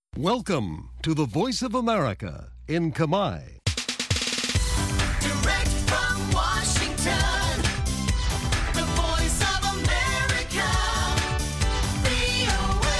Welcome to the Voice of America in Kamai. Direct from Washington, the Voice of America, VOA.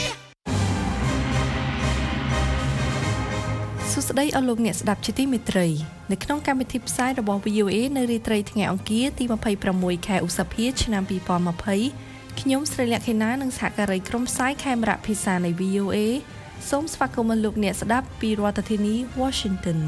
សួស្តីអស់លោកអ្នកស្ដាប់ជាទីមេត្រីនៅក្នុងកម្មវិធីផ្សាយរបស់ VOA នៅរាត្រីថ្ងៃអង្គារទី26ខែឧសភាឆ្នាំ2020ខ្ញុំស្រីលក្ខិណានិងសហការីក្រុមផ្សាយខេមរៈភាសានៃ VOA សូមស្វាគមន៍លោកអ្នកស្ដាប់ពីរដ្ឋធានី Washington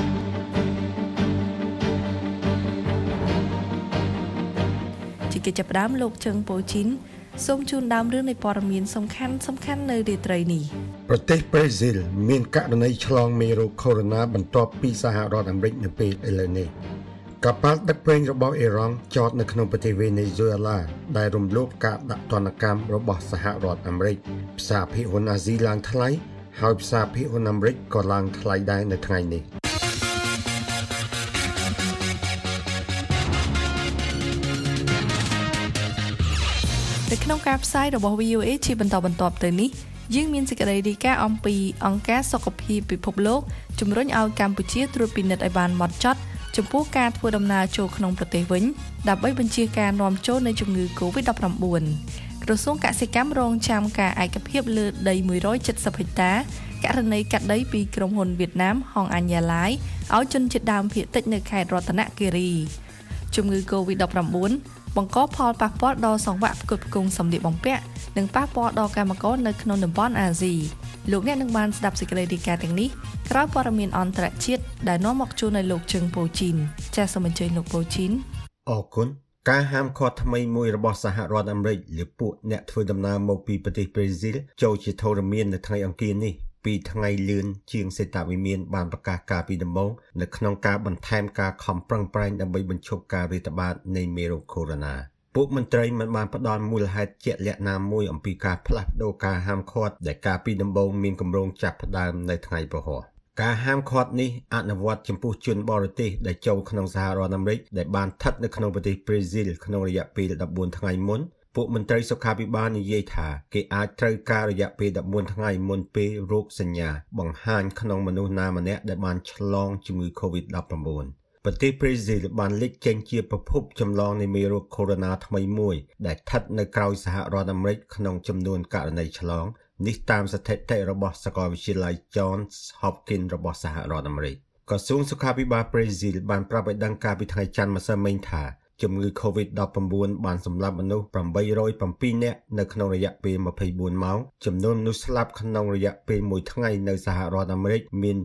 ជាកិច្ចចាប់ផ្ដើមលោកជើងប៉ូជីនសូមជូនដើមរឿងនៃព័ត៌មានសំខាន់នៅរាត្រីនេះប្រទេសប្រេស៊ីលមានករណីឆ្លងមេរោគកូវីដ -19 បន្ទាប់ពីសហរដ្ឋអាមេរិកនៅពេលឥឡូវនេះកប៉ាល់ដឹកប្រេងរបស់អ៊ីរ៉ង់ចតនៅក្នុងប្រទេសវេណេស៊ុយអេឡាដែលរំលោភការដាក់ទណ្ឌកម្មរបស់សហរដ្ឋអាមេរិកផ្សារភាគហ៊ុនអាស៊ីឡើងថ្លៃហើយផ្សារភាគហ៊ុនអាមេរិកក៏ឡើងថ្លៃដែរនៅថ្ងៃនេះនៅក្នុងការផ្សាយរបស់ VOA ជាបន្តបន្ទាប់ទៅនេះយើងមានសេចក្តីរាយការណ៍អំពីអង្គការសុខភាពពិភពលោកជំរុញឲ្យកម្ពុជាត្រួតពិនិត្យឲ្យបានហ្មត់ចត់ចំពោះការធ្វើដំណើរចូលក្នុងប្រទេសវិញដើម្បីបញ្ជាការនាំចូលនៃជំងឺ COVID-19 ក្រសួងកសិកម្មរងចាំការឯកភាពលើដី170ហិកតាករណីកាត់ដីពីក្រុមហ៊ុនវៀតណាមហងអាញ៉ាឡាយឲ្យជនជាតិដើមភាគតិចនៅខេត្តរតនគិរីជំងឺ COVID-19 បង្កផលប៉ះពាល់ដល់សង្វាក់ផ្គត់ផ្គង់សម្លៀកបំពាក់និងប៉ះពាល់ដល់កម្មករនៅក្នុងតំបន់អាស៊ីលោកអ្នកនឹងបានស្ដាប់សេចក្តីរាយការណ៍ទាំងនេះក្រោយព័ត៌មានអន្តរជាតិដែលនាំមកជូនឲ្យលោកជើងប៉ូជីនចាសសូមអញ្ជើញលោកប៉ូជីនអរគុណការហាមឃាត់ថ្មីមួយរបស់សហរដ្ឋអាមេរិកលើពួកអ្នកធ្វើដំណើរមកពីប្រទេសប្រេស៊ីលចូលជាធរមាននៅថ្ងៃអង្គារនេះពីថ្ងៃលឿនជាងសេតវិមានបានប្រកាសការពីដំបូងនៅក្នុងការបន្ថែមការខំប្រឹងប្រែងដើម្បីបញ្ឈប់ការរាតត្បាតនៃមេរោគកូវីដ -19 ពួកមន្ត្រីមិនបានផ្ដល់មូលហេតុជាក់លាក់ណាមួយអំពីការផ្លាស់ប្ដូរការហាមឃាត់ដែលការពីដំបូងមានគម្រោងចាប់ផ្ដើមនៅថ្ងៃពហុការហាមឃាត់នេះអនុវត្តចំពោះជនបរទេសដែលចូលក្នុងសហរដ្ឋអាមេរិកដែលបានស្ថិតនៅក្នុងប្រទេសប្រេស៊ីលក្នុងរយៈពេល14ថ្ងៃមុនពួកមន្ត្រីសុខាភិបាលនិយាយថាគេអាចត្រូវការរយៈពេល14ថ្ងៃមុនពេលរោគសញ្ញាបង្ហាញក្នុងមនុស្សណាម្នាក់ដែលបានឆ្លងជំងឺ COVID-19 ប្រទេសប្រេស៊ីលបានលេចចេញជាប្រភពចម្លងនៃមេរោគកូវីដ -19 ថ្មីមួយដែលស្ថិតនៅក្រោយសហរដ្ឋអាមេរិកក្នុងចំនួនករណីឆ្លងនេះតាមស្ថិតិរបស់សាកលវិទ្យាល័យ Johns Hopkins របស់សហរដ្ឋអាមេរិកក្រសួងសុខាភិបាលប្រេស៊ីលបានប្រាប់ឲ្យដឹងកាលពីថ្ងៃច័ន្ទម្សិលមិញថាជំងឺ COVID-19 បានសម្លាប់មនុស្ស807នាក់នៅក្នុងរយៈពេល24ម៉ោងចំនួនមនុស្សស្លាប់ក្នុងរយៈពេល1ថ្ងៃនៅសហរដ្ឋអាមេរិកមាន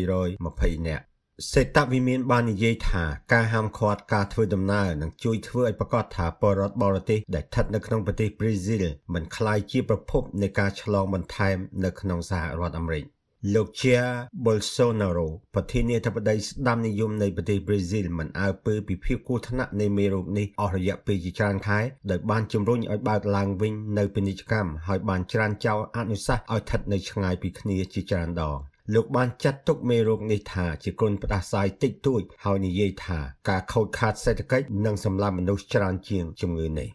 620នាក់សេតវិមានបាននិយាយថាការហាមឃាត់ការធ្វើដំណើរនឹងជួយធ្វើឲ្យប្រកាសថាពលរដ្ឋបរទេសដែលស្ថិតនៅក្នុងប្រទេសប្រេស៊ីលមិនក្លាយជាប្រភពនៃការឆ្លងបន្ថែមនៅក្នុងសហរដ្ឋអាមេរិកលោក Jair Bolsonaro ប្រធានាធិបតីស្ដាំនិយមនៃប្រទេសប្រេស៊ីលមិនអើពើពីភាពគ្រោះថ្នាក់នៃមេរោគនេះអស់រយៈពេលជាច្រើនខែដោយបានជំរុញឲ្យបើកឡើងវិញនៅពាណិជ្ជកម្មហើយបានច្រានចោលអនុសាសន៍ឲ្យស្ថិតនៅឆ្ងាយពីគ្នាជាច្រើនដងលោកបានចាត់ទុកមេរោគនេះថាជាគុណផ្ដាសាយតិចតួចហើយនិយាយថាការខូចខាតសេដ្ឋកិច្ចនឹងសម្លាប់មនុស្សច្រើនជាងជំងឺនេះ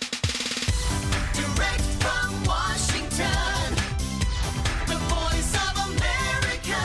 Direct from Washington, the Voice of America,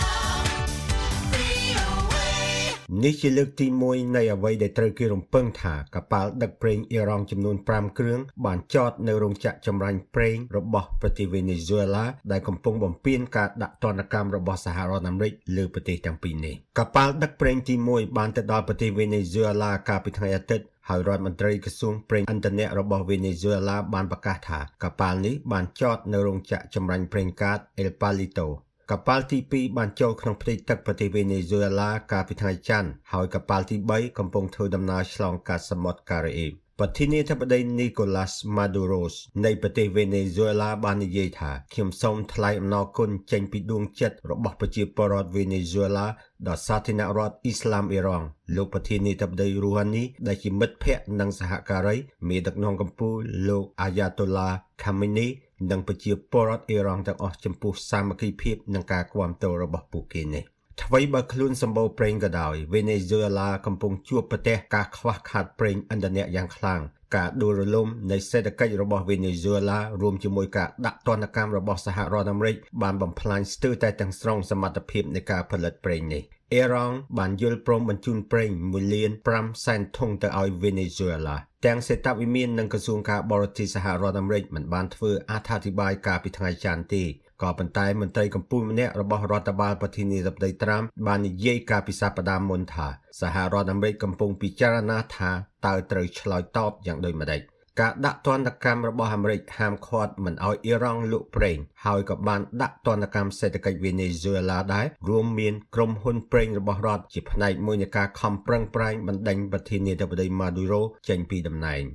VOA. នេះជាលើកទី1នៃអ្វីដែលត្រូវគេរំពឹងថាកប៉ាល់ដឹកប្រេងអ៊ីរ៉ង់ចំនួន5គ្រឿងបានចតនៅរោងចក្រចម្រាញ់ប្រេងរបស់ប្រទេសវេណេស៊ុយអេឡាដែលកំពុងបំពេញការដាក់ទណ្ឌកម្មរបស់សហរដ្ឋអាមេរិកលើប្រទេសទាំងពីរនេះកប៉ាល់ដឹកប្រេងទី1បានទៅដល់ប្រទេសវេណេស៊ុយអេឡាកាលពីថ្ងៃអាទិត្យហើយរដ្ឋមន្ត្រីក្រសួងប្រេងឥន្ធនៈរបស់វេណេស៊ុយអេឡាបានប្រកាសថាកប៉ាល់នេះបានចតនៅរោងចក្រចម្រាញ់ប្រេងកាត El Palitoកប៉ាល់ទី2បានចូលក្នុងផ្ទៃទឹកប្រទេសវេណេស៊ុយអេឡាកាលពីថ្ងៃច័ន្ទហើយកប៉ាល់ទី3កំពុងធ្វើដំណើរឆ្លងកាត់សមុទ្រការ៉េអ៊ីបប្រធានាធិបតី Nicolas Maduro នៃប្រទេសវេណេស៊ុយអេឡាបាននិយាយថាខ្ញុំសូមថ្លែងអំណរគុណចេញពីដួងចិត្តរបស់ប្រជាពលរដ្ឋវេណេស៊ុយអេឡាដល់សាធារណរដ្ឋអ៊ីស្លាមអ៊ីរ៉ង់លោកប្រធានាធិបតី Rouhani ដែលជាមិត្តភ័ក្តិនិងសហការីមេដឹកនាំកម្ពុជាលោក Ayatollah Khamenei និងប្រជាពលរដ្ឋអ៊ីរ៉ង់ទាំងអស់ចំពោះសាមគ្គីភាពនិងការគាំទ្ររបស់ពួកគេនេះថ្មីបើខ្លួនសម្បូរប្រេងក៏ដោយវេណេស៊ុយអេឡាកំពុងជួបប្រទះការខ្វះខាតប្រេងឥន្ធនៈយ៉ាងខ្លាំងការដួលរលំនៃសេដ្ឋកិច្ចរបស់វេណេស៊ុយអេឡារួមជាមួយការដាក់ទណ្ឌកម្មរបស់សហរដ្ឋអាមេរិកបានបំផ្លាញស្ទើរតែទាំងស្រុងសមត្ថភាពនៃការផលិតប្រេងនេះអ៊ីរ៉ង់បានយល់ព្រមបញ្ជូនប្រេង1.5 លានធុងទៅឲ្យវេណេស៊ុយអេឡាទាំងសេតវិមាននិងក្រសួងការបរទេសសហរដ្ឋអាមេរិកមិនបានធ្វើអត្ថាធិប្បាយកាលពីថ្ងៃច័ន្ទទេក៏ប៉ុន្តែមន្ត្រីកម្ពុជាម្នាក់របស់រដ្ឋបាលប្រធានាធិបតីត្រាំបាននិយាយកាលពីសប្តាហ៍មុនថាសហរដ្ឋអាមេរិកកំពុងពិចារណាថាតើត្រូវឆ្លើយតបយ៉ាងដូចម្តេចការដាក់ទណ្ឌកម្មរបស់អាមេរិកហាមឃាត់មិនឲ្យអ៊ីរ៉ង់លក់ប្រេងហើយក៏បានដាក់ទណ្ឌកម្មសេដ្ឋកិច្ចវេណេស៊ុយអេឡាដែររួមមានក្រុមហ៊ុនប្រេងរបស់រដ្ឋជាផ្នែកមួយនៃការខំប្រឹងប្រែងបណ្ដេញប្រធានាធិបតីម៉ាឌូរ៉ូចេញពីតំណែង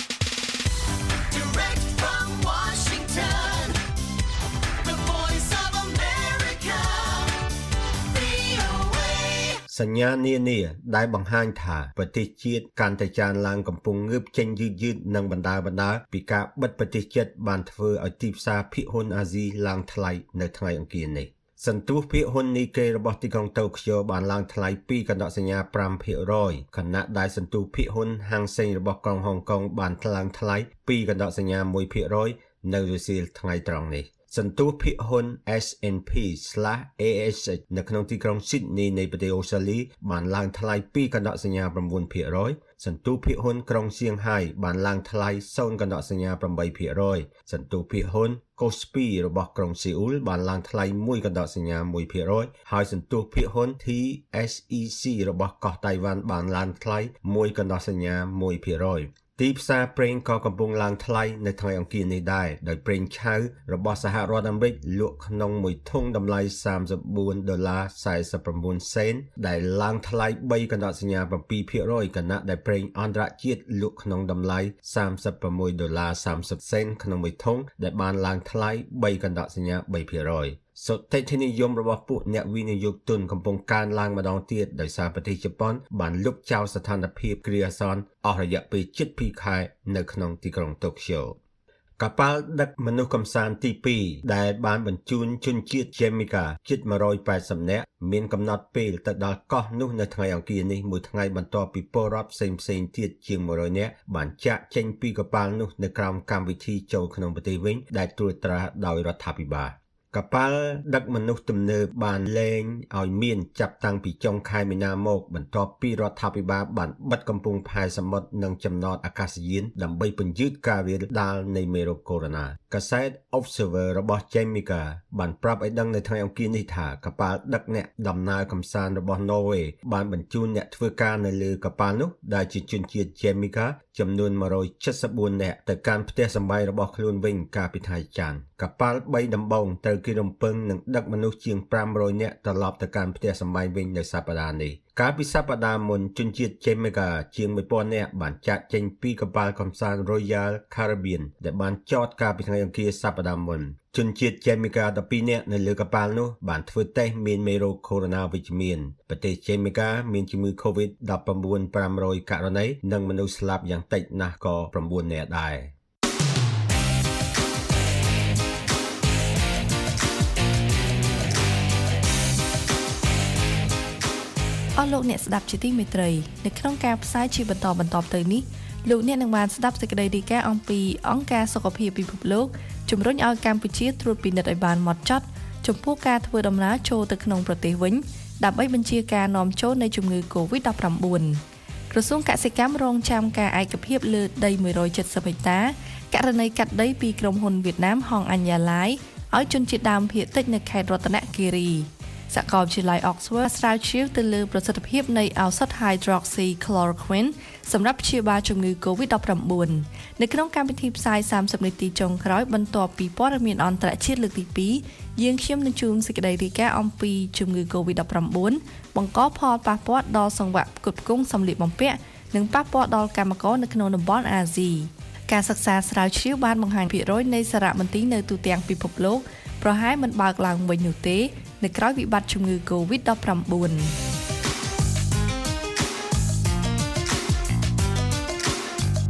Direct from Washington, the voice of America, VOA. សញ្ញានានាដែលបង្ហាញថាប្រទេសជាតិកាន់តែចានឡើងកំពុងងើបចេញយឺតនិងបណ្ដាពីការបិទប្រទេសជាតិបានធ្វើឲ្យទីផ្សារភាគហ៊ុនអាស៊ីឡើងថ្លៃនៅថ្ងៃអង្គារនេះសន្ទុះភាគហ៊ុននីកេរបស់ទីក្រុងតូក្យូបានឡើងថ្លៃពីកណ្ដកសញ្ញា 5% ខណៈដែលសន្ទុះភាគហ៊ុនហាងសេងរបស់ក្រុងហុងកុងបានឡើងថ្លៃពីកណ្ដកសញ្ញា 1% នៅរសៀលថ្ងៃត្រង់នេះសន្ទុះភាគហ៊ុន S&P/ASX នៅក្នុងទីក្រុង Sydney នៃប្រទេសអូស្ត្រាលីបានឡើងថ្លៃពីកណ្ដកសញ្ញា 9%សន្ទុះភាគហ៊ុនក្រុងសៀងហៃបានឡើងថ្លៃ 0 កណ្ដកសញ្ញា 8% សន្ទុះភាគហ៊ុន Kospi របស់ក្រុងសេអ៊ូលបានឡើងថ្លៃ 1 កណ្ដកសញ្ញា 1% ហើយសន្ទុះភាគហ៊ុន TSEC របស់កោះតៃវ៉ាន់បានឡើងថ្លៃ 1 កណ្ដកសញ្ញា 1%ទីផ្សារប្រេងក៏កំពុងឡើងថ្លៃនៅថ្ងៃអង្គារនេះដែរដោយប្រេងឆៅរបស់សហរដ្ឋអាមេរិកលក់ក្នុងមួយធុងតម្លៃ$34.49សេនដែលឡើងថ្លៃ3កណ្ដកសញ្ញា 7% ខណៈដែលប្រេងអន្តរជាតិលក់ក្នុងតម្លៃ$36.30សេនក្នុងមួយធុងដែលបានឡើងថ្លៃ3កណ្ដកសញ្ញា 3%សុតិធិនិយមរបស់ពួកអ្នកវិនិយោគទុនកំពុងកើនឡើងម្ដងទៀតដោយសារប្រទេសជប៉ុនបានលុបចោលស្ថានភាពគ្រាអាសន្នអស់រយៈពេលជិត2ខែនៅក្នុងទីក្រុងតូក្យូកប៉ាល់ដឹកមនុស្សកំសាន្តទី2ដែលបានបញ្ជូនជនជាតិ Jamaica ជិត180នាក់មានកំណត់ពេលទៅដល់កោះនោះនៅថ្ងៃអង្គារនេះមួយថ្ងៃបន្ទាប់ពីពលរដ្ឋផ្សេងទៀតជាង100នាក់បានចាកចេញពីកប៉ាល់នោះនៅក្រោមកម្មវិធីចូលក្នុងប្រទេសវិញដែលត្រួតត្រាដោយរដ្ឋាភិបាលកប៉ាល់ដឹកមនុស្សទំនើបបានលែងឲ្យមានចាប់តាំងពីចុងខែមីនាមកបន្ទាប់ពីរដ្ឋាភិបាលបានបិទកំពង់ផែសមុទ្រនិងចំណតអាកាសយានដើម្បីពន្យឺតការរាលដាលនៃមេរោគកូវីដ កាសែត Observer របស់ Jamaica បានប្រាប់ឲ្យដឹងនៅថ្ងៃអង្គារនេះថាកប៉ាល់ដឹកអ្នកដំណើរកម្សាន្តរបស់ Norway បានបញ្ជូនអ្នកធ្វើការនៅលើកប៉ាល់នោះដែលជាជនជាតិ Jamaica ចំនួន174នាក់ទៅកាន់ផ្ទះសម្បែងរបស់ខ្លួនវិញកាលពីថ្ងៃច័ន្ទកប៉ាល់3ដំបងត្រូវគេរំពឹងនឹងដឹកមនុស្សជាង500នាក់ត្រឡប់ទៅកាន់ផ្ទះសម្បែងវិញនៅសប្តាហ៍នេះកាលពីសប្តាហ៍មុនជនជាតិ Jamaica ជាង 1000 នាក់បានចាកចេញពីកប៉ាល់កំសាន្ត Royal Caribbean ដែលបានចតកាលពីថ្ងៃអង្គារសប្តាហ៍មុនជនជាតិ Jamaica 12នាក់នៅលើកប៉ាល់នោះបានធ្វើតេស្តមានមេរោគកូវីដ វិជ្ជមានប្រទេស Jamaica មានជំងឺ COVID-19 500 ករណីនិងមនុស្សស្លាប់យ៉ាងតិចណាស់ក៏9នាក់ដែរអស់លោកអ្នកស្ដាប់ជាទីមេត្រីនៅក្នុងការផ្សាយជាបន្តទៅនេះលោកអ្នកនឹងបានស្ដាប់សេចក្តីរាយការណ៍អំពីអង្គការសុខភាពពិភពលោកជំរុញឲ្យកម្ពុជាត្រួតពិនិត្យឲ្យបានហ្មត់ចត់ចំពោះការធ្វើដំណើរចូលទៅក្នុងប្រទេសវិញដើម្បីបញ្ជាការនាំចូលនៃជំងឺ COVID-19 ក្រសួងកសិកម្មរងចាំការឯកភាពលើដី170ហិកតាករណីកាត់ដីពីក្រុមហ៊ុនវៀតណាមហងអញ្ញាឡាយឲ្យជនជាតិដើមភាគតិចនៅខេត្តរតនគិរីសាកលវិទ្យាល័យ Oxford ស្រាវជ្រាវទៅលើប្រសិទ្ធភាពនៃឱសថ Hydroxychloroquine សម្រាប់ព្យាបាលជំងឺ COVID-19 នៅក្នុងកម្មវិធីផ្សាយ30នាទីចុងក្រោយបន្ទាប់ពីព័ត៌មានអន្តរជាតិលើកទី2យើងខ្ញុំនឹងជូនសេចក្តីរាយការណ៍អំពីជំងឺ COVID-19 បង្កផលប៉ះពាល់ដល់សង្វាក់ផ្គត់ផ្គង់សម្លៀកបំពាក់និងប៉ះពាល់ដល់កម្មករនៅក្នុងតំបន់អាស៊ីការសិក្សាស្រាវជ្រាវបានបង្ហាញភាគរយនៃសារមន្ទីរនៅទូទាំងពិភពលោកប្រហែលមិនបើកឡើងវិញនោះទេនៅក្រៅវិបត្តិជំងឺ COVID-19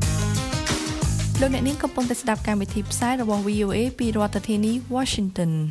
លោកអ្នកនាងកំពុងតែស្ដាប់កម្មវិធីផ្សាយរបស់ VOA ពីរដ្ឋធានី Washington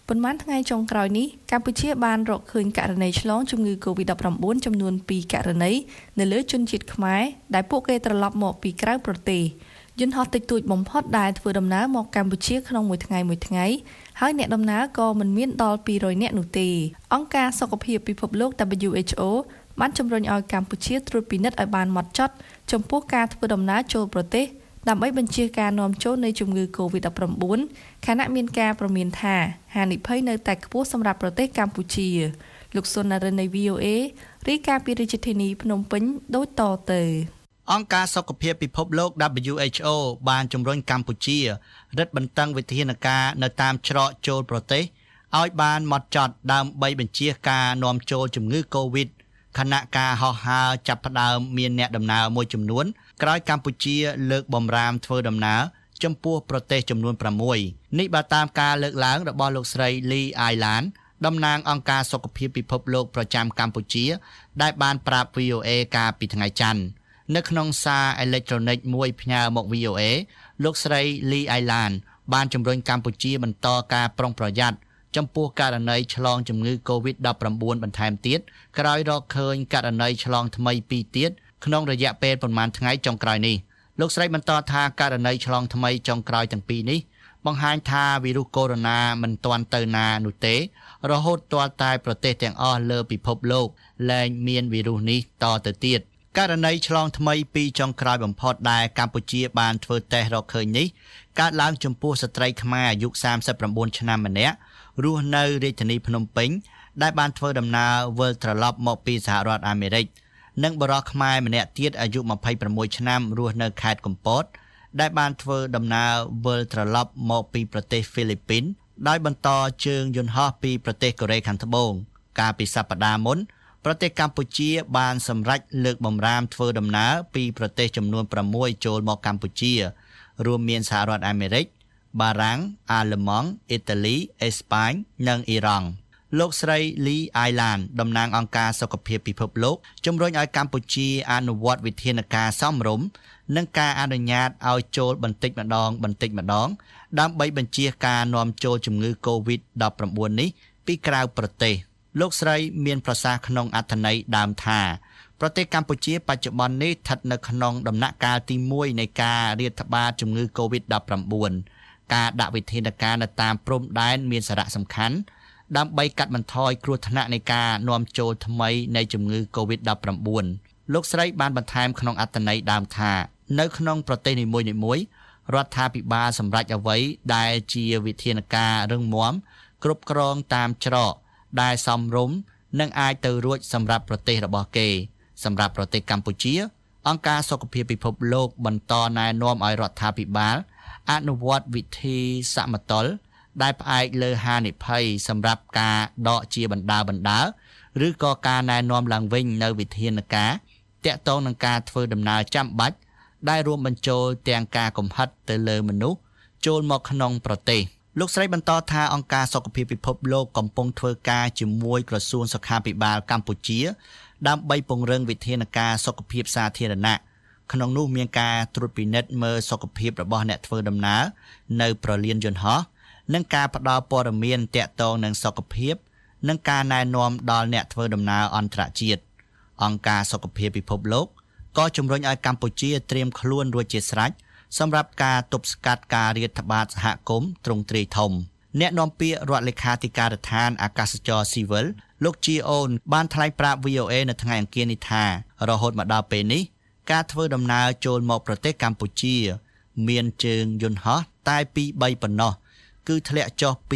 ប៉ុន្មានថ្ងៃចុងក្រោយនេះកម្ពុជាបានរកឃើញករណីឆ្លងជំងឺ COVID-19 ចំនួន2ករណីនៅលើជនជាតិខ្មែរដែលពួកគេត្រឡប់មកពីក្រៅប្រទេសយន្តហោះតិចតួចបំផុតដែលធ្វើដំណើរមកកម្ពុជាក្នុងមួយថ្ងៃហើយអ្នកដំណើរក៏មិនមានដល់200នាក់នោះទេអង្គការសុខភាពពិភពលោក WHO បានជំរុញឲ្យកម្ពុជាត្រួតពិនិត្យឲ្យបានហ្មត់ចត់ចំពោះការធ្វើដំណើរចូលប្រទេសដើម្បីបញ្ជៀសការនាំចូលនៃជំងឺ COVID-19 ខណៈមានការព្រមានថាហានិភ័យនៅតែខ្ពស់សម្រាប់ប្រទេសកម្ពុជាលោកសុននរិននៃ VOA រាយការណ៍ពីរាជធានីភ្នំពេញដូចតទៅអង្គការសុខភាពពិភពលោក WHO បានជំរុញកម្ពុជារឹតបន្តឹងវិធានការនៅតាមច្រកចូលប្រទេសឲ្យបានហ្មត់ចត់ដើម្បីបញ្ជៀសការនាំចូលជំងឺ COVID ខណៈការហោះហើរចាប់ផ្ដើមមានអ្នកដំណើរមួយចំនួនក្រោយកម្ពុជាលើកបំរាមធ្វើដំណើរចំពោះប្រទេសចំនួន6នេះបើតាមការលើកឡើងរបស់លោកស្រី Lee Island តំណាងអង្គការសុខភាពពិភពលោកប្រចាំកម្ពុជាដែលបានប្រាប់ VOA កាលពីថ្ងៃច័ន្ទនៅក្នុងសារអេឡិចត្រូនិកមួយផ្ញើមក VOA លោកស្រី Lee Island បានជំរុញកម្ពុជាបន្តការប្រុងប្រយ័ត្នចំពោះករណីឆ្លងជំងឺ COVID-19 បន្ថែមទៀតក្រោយរកឃើញករណីឆ្លងថ្មី2ទៀតក្នុងរយៈពេលប្រមាណថ្ងៃចុងក្រោយនេះលោកស្រីបន្តថាករណីឆ្លងថ្មីចុងក្រោយទាំងពីរនេះបង្ហាញថាវីរុសកូវីដ -19 មិនទាន់ទៅណានោះទេរហូតទាល់តែប្រទេសទាំងអស់លើពិភពលោកលែងមានវីរុសនេះតទៅទៀតករណីឆ្លងថ្មីពីចុងក្រោយបំផុតដែលកម្ពុជាបានធ្វើតេស្តរកឃើញនេះកើតឡើងចំពោះស្ត្រីខ្មែរអាយុ39ឆ្នាំម្នាក់រស់នៅរាជធានីភ្នំពេញដែលបានធ្វើដំណើរវិលត្រឡប់មកពីសហរដ្ឋអាមេរិកនិងបុរសខ្មែរម្នាក់ទៀតអាយុ26ឆ្នាំរស់នៅខេត្តកំពតដែលបានធ្វើដំណើរវិលត្រឡប់មកពីប្រទេសហ្វីលីពីនដោយបន្តជើងយន្តហោះពីប្រទេសកូរ៉េខាងត្បូងកាលពីសប្តាហ៍មុនប្រទេសកម្ពុជាបានសម្រេចលើកបំរាមធ្វើដំណើរពីប្រទេសចំនួន6ចូលមកកម្ពុជារួមមានសហរដ្ឋអាមេរិកបារាំងអាល្លឺម៉ង់អ៊ីតាលីអេស្ប៉ាញនិងអ៊ីរ៉ង់លោកស្រី Lee Island តំណាងអង្គការសុខភាពពិភពលោកជំរុញឲ្យកម្ពុជាអនុវត្តវិធានការសមរម្យនិងការអនុញ្ញាតឲ្យចូលបន្តិចម្ដងដើម្បីបញ្ជៀសការនាំចូលជំងឺ COVID-19 នេះពីក្រៅប្រទេសលោកស្រីមានប្រសាសន៍ក្នុងអត្ថន័យដើមថាប្រទេសកម្ពុជាបច្ចុប្បន្ននេះស្ថិតនៅក្នុងដំណាក់កាលទី1នៃការរាតត្បាតជំងឺ COVID-19 ការដាក់វិធានការនៅតាមព្រំដែនមានសារៈសំខាន់ដើម្បីកាត់បន្ថយគ្រោះថ្នាក់នៃការនាំចូលថ្មីនៃជំងឺ COVID-19 លោកស្រីបានបន្ថែមក្នុងអត្ថន័យដើមថានៅក្នុងប្រទេសនីមួយៗរដ្ឋាភិបាលសម្រេចអ្វីដែលជាវិធានការរឹងមាំគ្រប់គ្រងតាមច្រកដែលសមរម្យនិងអាចទៅរួចសម្រាប់ប្រទេសរបស់គេសម្រាប់ប្រទេសកម្ពុជាអង្គការសុខភាពពិភពលោកបន្តណែនាំឲ្យរដ្ឋាភិបាលអនុវត្តវិធីសមតុល្យដែលផ្អែកលើហានិភ័យសម្រាប់ការដកជាបណ្ដាឬក៏ការណែនាំឡើងវិញនៅវិធានការតាក់ទងនឹងការធ្វើដំណើរចាំបាច់ដែលរួមបញ្ចូលទាំងការកំហិតទៅលើមនុស្សចូលមកក្នុងប្រទេសលោកស្រីបន្តថាអង្គការសុខភាពពិភពលោកកំពុងធ្វើការជាមួយក្រសួងសុខាភិបាលកម្ពុជាដើម្បីពង្រឹងវិធានការសុខភាពសាធារណៈក្នុងនោះមានការត្រួតពិនិត្យមើលសុខភាពរបស់អ្នកធ្វើដំណើរនៅប្រលានយន្តហោះនិងការផ្ដល់ព័ត៌មានទាក់ទងនឹងសុខភាពនិងការណែនាំដល់អ្នកធ្វើដំណើរអន្តរជាតិអង្គការសុខភាពពិភពលោកក៏ជំរុញឲ្យកម្ពុជាត្រៀមខ្លួនរួចជាស្រេចសម្រាប់ការទប់ស្កាត់ការរាតត្បាតសហគមន៍ទ្រង់ទ្រាយធំអ្នកនាំពាក្យរដ្ឋលេខាធិការដ្ឋានអាកាសចរស៊ីវិលលោកជីអូនបានថ្លែងប្រាប់ VOA នៅថ្ងៃអង្គារនេះថារហូតមកដល់ពេលនេះការធ្វើដំណើរចូលមកប្រទេសកម្ពុជាមានជើងយន្តហោះតែពី3ប៉ុណ្ណោះគឺធ្លាក់ចុះពី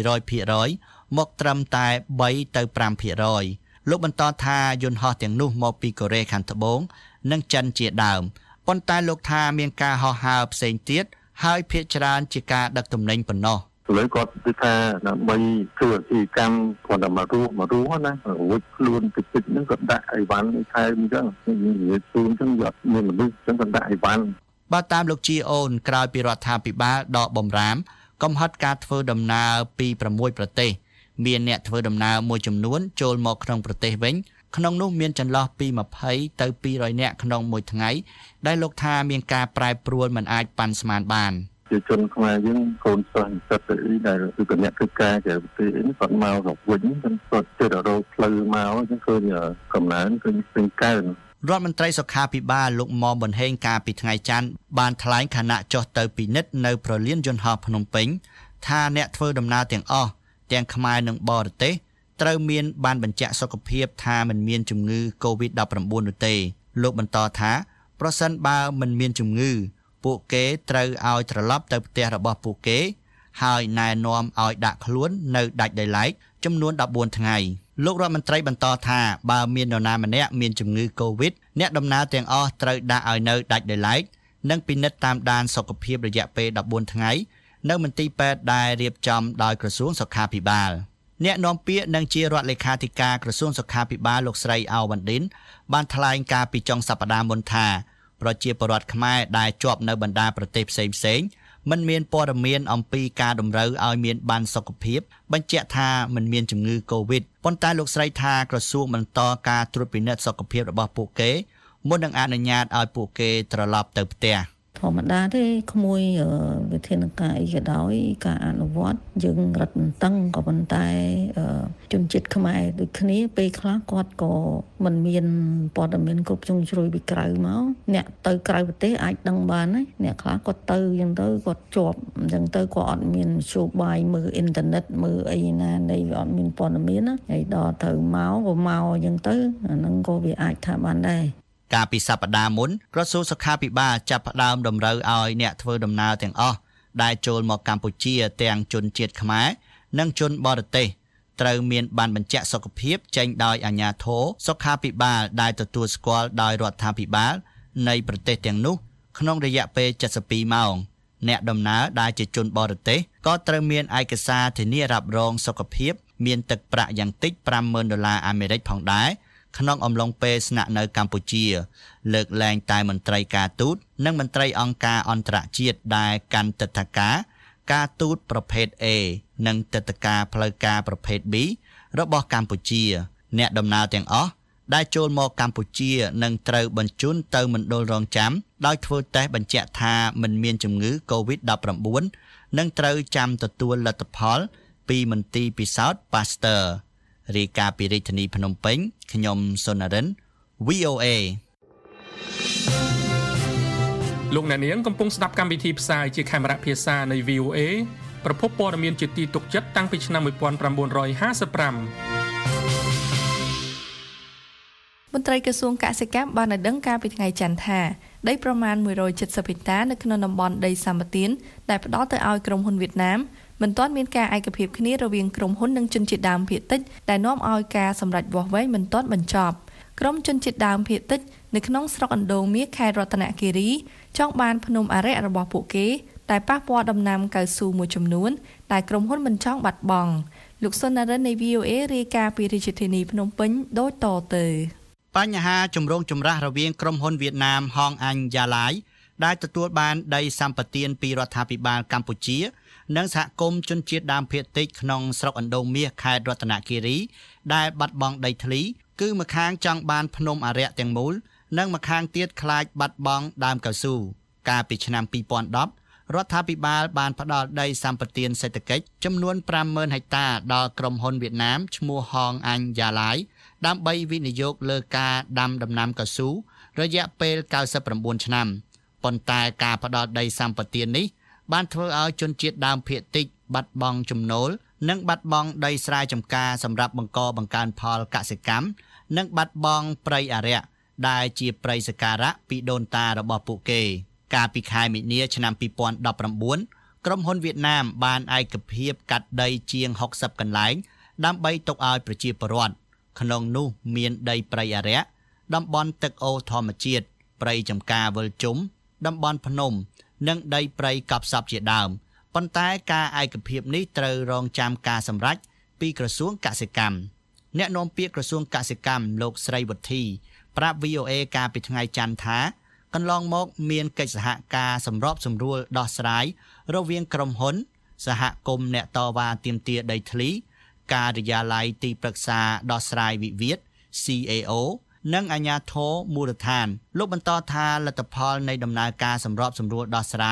100% មកត្រឹមតែ3ទៅ 5% លោកបន្តថាយន្តហោះទាំងនោះមកពីកូរ៉េខាងត្បូងនិងចិនជាដើមប៉ុន្តែលោកថាមានការហោះហើរផ្សេងទៀតហើយភាគច្រើនជាការដឹកទំនិញប៉ុណ្ណោះលើគាត់គឺថាដើម្បីធ្វើអាជីវកម្មគាត់តែមករស់ណារួចខ្លួនតិចហ្នឹងគាត់ដាក់អីវ៉ាន់ថែមអញ្ចឹងនិយាយជូនអញ្ចឹងយកមានមនុស្សអញ្ចឹងគាត់ដាក់អីវ៉ាន់បើតាមលោកជីអូនក្រោយពីរដ្ឋាភិបាលដកបំរាមកំហិតការធ្វើដំណើរពី6ប្រទេសមានអ្នកធ្វើដំណើរមួយចំនួនចូលមកក្នុងប្រទេសវិញក្នុងនោះមានចន្លោះពី20ទៅ200នាក់ក្នុងមួយថ្ងៃដែលលោកថាមានការប្រែប្រួលមិនអាចប៉ាន់ស្មានបានពប្រជាជនខ្មែរយើងកូនសិស្សនិស្សិតទៅដែលគឺកញ្ញាកិច្ចការជាប្រទេសនេះគាត់មកស្រុកវិញគាត់ទៅរកផ្លូវមកអញ្ចឹងឃើញកំណើនឃើញពេញកើនរដ្ឋមន្ត្រីសុខាភិបាលលោកមុំប៊ុនហេងកាលពីថ្ងៃច័ន្ទបានថ្លែងខណៈចុះទៅពិនិត្យនៅប្រលានយន្តហោះភ្នំពេញថាអ្នកធ្វើដំណើរទាំងអស់ទាំងខ្មែរនិងបរទេសត្រូវមានបានបញ្ជាក់សុខភាពថាមិនមានជំងឺ COVID-19 នោះទេលោកបន្តថាប្រសិនបើមិនមានជំងឺពួកគេត្រូវឲ្យត្រឡប់ទៅផ្ទះរបស់ពួកគេហើយណែនាំឲ្យដាក់ខ្លួននៅដាច់ដោយឡែកចំនួន14ថ្ងៃលោករដ្ឋមន្ត្រីបន្តថាបើមាននរណាម្នាក់មានជំងឺ COVID អ្នកដំណើរទាំងអស់ត្រូវដាក់ឲ្យនៅដាច់ដោយឡែកនិងពិនិត្យតាមដានសុខភាពរយៈពេល14ថ្ងៃនៅមន្ទីរពេទ្យដែលរៀបចំដោយក្រសួងសុខាភិបាលអ្នកនាំពាក្យនិងជារដ្ឋលេខាធិការក្រសួងសុខាភិបាលលោកស្រីអាវ៉ាន់ឌិនបានថ្លែងការពីចុងសប្តាហ៍មុនថាប្រជាពលរដ្ឋខ្មែរដែលជាប់នៅបណ្ដាប្រទេសផ្សេងៗមិនមានព័ត៌មានអំពីការតម្រូវឲ្យមានប័ណ្ណសុខភាពបញ្ជាក់ថាមិនមានជំងឺ COVID ប៉ុន្តែលោកស្រីថាក្រសួងបន្តការត្រួតពិនិត្យសុខភាពរបស់ពួកគេមុននឹងអនុញ្ញាតឲ្យពួកគេត្រឡប់ទៅផ្ទះធម្មតាទេក្មួយវិធានការអីក៏ដោយការអនុវត្តយើងរឹតបន្តឹងក៏ប៉ុន្តែជនជាតិខ្មែរដូចគ្នាពេលខ្លះគាត់ក៏មិនមានព័ត៌មានគ្រប់ជ្រុងជ្រោយពីក្រៅមកអ្នកទៅក្រៅប្រទេសអាចដឹងបានណាអ្នកខ្លះគាត់ទៅអញ្ចឹងទៅគាត់ជាប់អញ្ចឹងទៅគាត់អត់មានមធ្យោបាយមើលអ៊ីនធឺណិតមើលអីណានៃវាអត់មានព័ត៌មានណាហើយដល់ទៅមកក៏មកអញ្ចឹងទៅអាហ្នឹងក៏វាអាចថាបានដែរកាលពីសប្តាហ៍មុនក្រសួងសុខាភិបាលចាប់ផ្ដើមតម្រូវឲ្យអ្នកធ្វើដំណើរទាំងអស់ដែលចូលមកកម្ពុជាទាំងជនជាតិខ្មែរនិងជនបរទេសត្រូវមានប័ណ្ណបញ្ជាក់សុខភាពចេញដោយអាជ្ញាធរសុខាភិបាលដែលទទួលស្គាល់ដោយរដ្ឋាភិបាលនៃប្រទេសទាំងនោះក្នុងរយៈពេល72ម៉ោងអ្នកដំណើរដែលជាជនបរទេសក៏ត្រូវមានឯកសារធានារ៉ាប់រងសុខភាពមានទឹកប្រាក់យ៉ាងតិច$50,000អាមេរិកផងដែរក្នុងអំឡុងពេលស្នាក់នៅកម្ពុជាលើកលែងតែមន្ត្រីការទូតនិងមន្ត្រីអង្គការអន្តរជាតិដែលកាន់ទិដ្ឋាការទូតប្រភេទ A និងទិដ្ឋាការផ្លូវការប្រភេទ B របស់កម្ពុជាអ្នកដំណើរទាំងអស់ដែលចូលមកកម្ពុជានឹងត្រូវបញ្ជូនទៅមណ្ឌលរងចាំដោយធ្វើតេស្តបញ្ជាក់ថាមិនមានជំងឺ COVID-19 និងត្រូវចាំទទួលលទ្ធផលពីមន្ទីរពិសោធន៍ Pasteurរាយការណ៍ពីរាជធានីភ្នំពេញខ្ញុំសុនរិន VOA លោកអ្នកនាងកំពុងស្ដាប់កម្មវិធីផ្សាយជាខេមរៈភាសានៃ VOA ប្រភពព័ត៌មានជាទីទុកចិត្តតាំងពីឆ្នាំ1955 មន្ត្រីក្រសួងកសិកម្មបានឲ្យដឹងកាលពីថ្ងៃច័ន្ទថាដីប្រមាណ170ហិកតានៅក្នុងតំបន់ដីសម្បទានដែលផ្ដល់ទៅឲ្យក្រុមហ៊ុនវៀតណាមមិនទាន់មានការឯកភាពគ្នារវាងក្រុមហ៊ុននិងជនជាតិដើមភាគតិចដែលនាំឲ្យការសម្រេចវាស់វែងមិនទាន់បញ្ចប់ក្រុមជនជាតិដើមភាគតិចនៅក្នុងស្រុកអណ្ដូងមាសខេត្តរតនគិរីចង់បានភ្នំអរិយរបស់ពួកគេតែប៉ះពាល់ដំណាំកៅស៊ូមួយចំនួនដែលក្រុមហ៊ុនមិនចង់បាត់បង់លោកសុនរិននៃ VOA រាយការណ៍ពីរាជធានីភ្នំពេញដូចតទៅបញ្ហាចម្រូងចម្រាសរវាងក្រុមហ៊ុនវៀតណាមហងអាញ់យ៉ាឡាយដែលទទួលបានដីសម្បទានពីរដ្ឋាភិបាលកម្ពុជានិងសហគមន៍ជនជាតិដើមភាគតិចក្នុងស្រុកអណ្ដូងមាសខេត្តរតនគិរីដែលបាត់បង់ដីធ្លីគឺម្ខាងចង់បានភ្នំអរិយទាំងមូលនិងម្ខាងទៀតខ្លាចបាត់បង់ដើមកៅស៊ូកាលពីឆ្នាំ2010រដ្ឋាភិបាលបានផ្ដល់ដីសម្បទានសេដ្ឋកិច្ចចំនួន50,000ហិកតាដល់ក្រុមហ៊ុនវៀតណាមឈ្មោះហងអាញ់យ៉ាឡាយដើម្បីវិនិយោគលើការដាំដំណាំកៅស៊ូរយៈពេល99ឆ្នាំប៉ុន្តែការផ្ដល់ដីសម្បទាននេះបានធ្វើឲ្យជនជាតិដើមភាគតិចបាត់បង់ចំណូលនិងបាត់បង់ដីស្រែចម្ការសម្រាប់បង្កើនផលកសិកម្មនិងបាត់បង់ព្រៃអរិយដែលជាព្រៃសក្ការៈពីដូនតារបស់ពួកគេកាលពីខែមីនាឆ្នាំ2019ក្រុមហ៊ុនវៀតណាមបានឯកភាពកាត់ដីជាង60កន្លែងដើម្បីទុកឲ្យប្រជាពលរដ្ឋក្នុងនោះមានដីព្រៃអរិយតំបន់ទឹកអូរធម្មជាតិព្រៃចម្ការវិលជុំតំបន់ភ្នំនិងដីព្រៃកប់សពជាដើមប៉ុន្តែការឯកភាពនេះត្រូវរងចាំការសម្រេចពីក្រសួងកសិកម្មអ្នកនាំពាក្យក្រសួងកសិកម្មលោកស្រីវុធីប្រាប់ VOA កាលពីថ្ងៃច័ន្ទថាកន្លងមកមានកិច្ចសហការសម្របសម្រួលដោះស្រាយរវាងក្រុមហ៊ុនសហគមន៍អ្នកតវ៉ាទាមទារដីធ្លីការិយាល័យទីប្រឹក្សាដោះស្រាយវិវាទ CAO និងអាជ្ញាធរមូលដ្ឋានលោកបន្តថាលទ្ធផលនៃដំណើរការសម្របសម្រួលដោះស្រាយ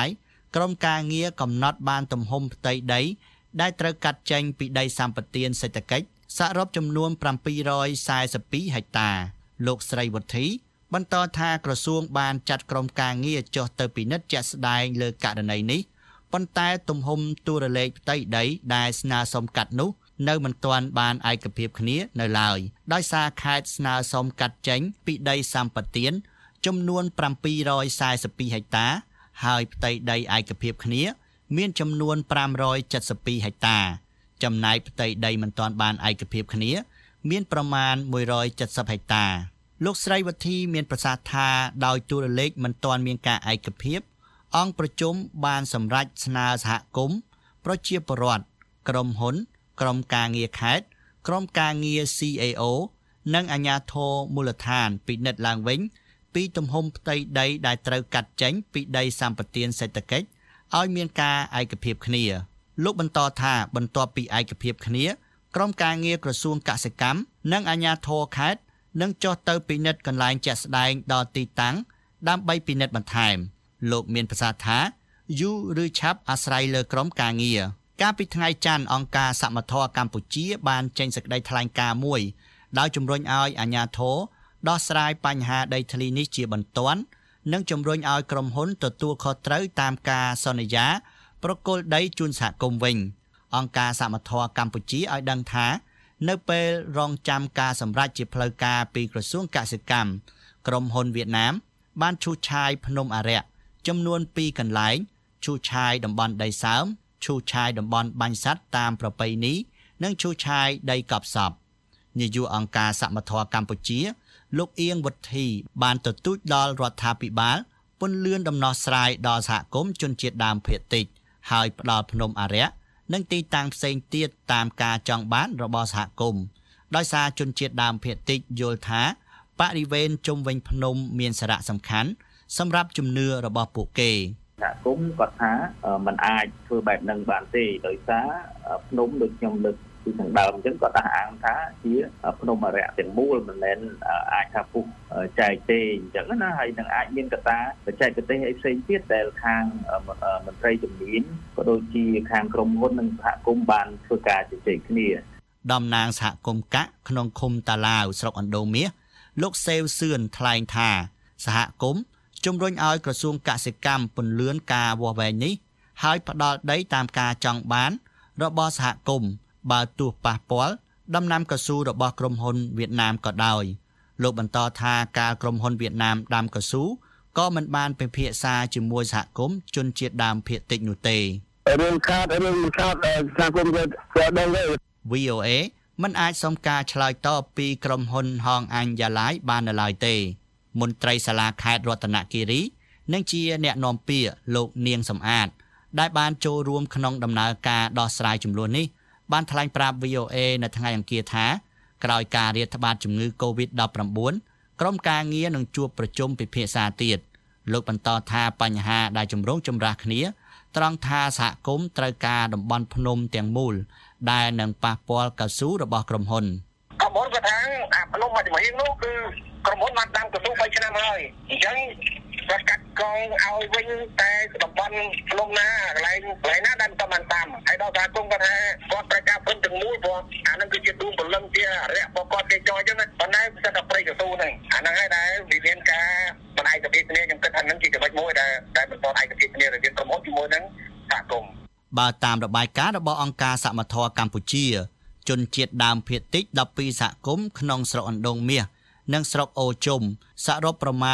ក្រុមការងារកំណត់បានទំហំផ្ទៃដីដែលត្រូវកាត់ចេញពីដីសម្បទានសេដ្ឋកិច្ចសរុបចំនួន742ហិកតាលោកស្រីវុធីបន្តថាក្រសួងបានចាត់ក្រុមការងារចុះទៅពិនិត្យជាក់ស្ដែងលើករណីនេះប៉ុន្តែទំហំទូរលេខផ្ទៃដីដែលស្នើសុំកាត់នោះនៅមិនទាន់បានឯកភាពគ្នានៅឡើយដោយសារខេត្តស្នើសុំកាត់ចេញពីដីសម្បទានចំនួន742ហិកតាហើយផ្ទៃដីឯកភាពគ្នាមានចំនួន572ហិកតាចំណែកផ្ទៃដីមិនទាន់បានឯកភាពគ្នាមានប្រមាណ170ហិកតាលោកស្រីវុធីមានប្រសាសន៍ថាដោយទូរលេខមិនទាន់មានការឯកភាពអង្គប្រជុំបានសម្រេចស្នើសហគមន៍ប្រជាពលរដ្ឋក្រុមហ៊ុនក្រុមការងារខេត្តក្រុមការងារ CAO និងអាជ្ញាធរមូលដ្ឋានពិនិត្យឡើងវិញពីទំហំផ្ទៃដីដែលត្រូវកាត់ចេញពីដីសម្បទានសេដ្ឋកិច្ចឲ្យមានការឯកភាពគ្នាលោកបន្តថាបន្ទាប់ពីឯកភាពគ្នាក្រុមការងារក្រសួងកសិកម្មនិងអាជ្ញាធរខេត្តនឹងចុះទៅពិនិត្យកន្លែងជាក់ស្ដែងដល់ទីតាំងដើម្បីពិនិត្យបន្ថែមលោកមានប្រសាសន៍ថាយូរឬឆាប់អាស្រ័យលើក្រុមការងារកាលពីថ្ងៃច័ន្ទអង្គការសមត្ថៈកម្ពុជាបានចេញសេចក្តីថ្លែងការណ៍មួយដោយជំរុញឲ្យអាជ្ញាធរដោះស្រាយបញ្ហាដីធ្លីនេះជាបន្ទាន់និងជំរុញឲ្យក្រុមហ៊ុនទទួលខុសត្រូវតាមការសន្យាប្រគល់ដីជូនសហគមន៍វិញអង្គការសមត្ថៈកម្ពុជាឲ្យដឹងថានៅពេលរងចាំការសម្រេចជាផ្លូវការពីក្រសួងកសិកម្មក្រុមហ៊ុនវៀតណាមបានឈូសឆាយភ្នំអារក្សចំនួន2កន្លែងឈូសឆាយតំបន់ដីសើមឈូសឆាយតំបន់បាញ់សត្វតាមប្រពៃណីនិងឈូសឆាយដីកប់សពនាយកអង្គការសមត្ថៈកម្ពុជាលោកអៀងវុធីបានទទូចដល់រដ្ឋាភិបាលពន្លឿនដំណោះស្រាយដល់សហគមន៍ជនជាតិដើមភាគតិចហើយផ្ដល់ភ្នំអារក្សនិងទីតាំងផ្សេងទៀតតាមការចង់បានរបស់សហគមន៍ដោយសារជនជាតិដើមភាគតិចយល់ថាបរិវេណជុំវិញភ្នំមានសារៈសំខាន់សម្រាប់ជំនឿរបស់ពួកគេសហគមន៍គាត់ថាมันអាចធ្វើបែបហ្នឹងបានទេដោយសារភ្នំដូចខ្ញុំលើកពីខាងដើមអញ្ចឹងគាត់អះអាងថាជាភ្នំអារក្សទាំងមូលមិនមែនអាចថាពុះចែកទេអញ្ចឹងណាហើយនឹងអាចមានកត្តាបច្ចេកទេសអីផ្សេងទៀតដែលខាងមន្ត្រីជំនាញក៏ដូចជាខាងក្រុមហ៊ុននិងសហគមន៍បានធ្វើការជជែកគ្នាតំណាងសហគមន៍កាក់ក្នុងឃុំតាឡាវស្រុកអណ្ដូងមាសលោកសេវសឿនថ្លែងថាសហគមន៍ជំរុញឲ្យក្រសួងកសិកម្មពន្លឿនការវាស់វែងនេះហើយផ្ដល់ដីតាមការចង់បានរបស់សហគមន៍បើទោះប៉ះពាល់ដំណាំកៅស៊ូរបស់ក្រុមហ៊ុនវៀតណាមក៏ដោយលោកបន្តថាការក្រុមហ៊ុនវៀតណាមដាំកៅស៊ូក៏មិនបានពិភាក្សាជាមួយសហគមន៍ជនជាតិដើមភាគតិចនោះទេរឿងខាតសហគមន៍ក៏ដឹងដែរ VOA មិនអាចសុំការឆ្លើយតបពីក្រុមហ៊ុនហងអញ្ញឡាយបាននៅឡើយទេមន្ត្រីសាលាខេត្តរតនគិរីនិងជាអ្នកនាំពាក្យលោកនាងសំអាតដែលបានចូលរួមក្នុងដំណើរការដោះស្រាយចំនួននេះបានថ្លែងប្រាប់ VOA នៅថ្ងៃអង្គារថាក្រោយការរាតត្បាតជំងឺ COVID-19 ក្រុមការងារនឹងជួបប្រជុំពិភាក្សាទៀតលោកបន្តថាបញ្ហាដែលចម្រូងចម្រាសគ្នាត្រង់ថាសហគមន៍ត្រូវការតំបន់ភ្នំទាំងមូលដែលនឹងប៉ះពាល់កៅស៊ូរបស់ក្រុមហ៊ុនក្រុមហ៊ុនគាត់ថាអាភ្នំមួយចំហៀងនោះគឺក្រុមហ៊ុនបានដាំកៅស៊ូ3ឆ្នាំហើយអញ្ចឹងគាត់កាត់កងឲ្យវិញតែតំបន់ភ្នំណាកន្លែងណាដែលមិនបានតាមហើយដល់សហគមន៍គាត់ថាគាត់ត្រូវការព្រឹងទាំងមូលព្រោះអានឹងគឺជាទូពលឹងជារយៈរបស់គាត់គេចោលអញ្ចឹងប៉ុន្តែសិតតែព្រៃកៅស៊ូហ្នឹងអាហ្នឹងហើយដែលវិមានការមិនឯកភាពគ្នាខ្ញុំគិតថានឹងជាចំណុចមួយដែលមិនទាន់ឯកភាពគ្នារវាងក្រុមហ៊ុនជាមួយនឹងសហគមន៍បើតាមរបាយការណ៍របស់អង្គការសមត្ថៈកម្ពុជាជនជាតិដើមភាគតិច12សហគមន៍ក្នុងស្រុកអណ្ដូងមាសនិងស្រុកអូជុំសរុបប្រមាណ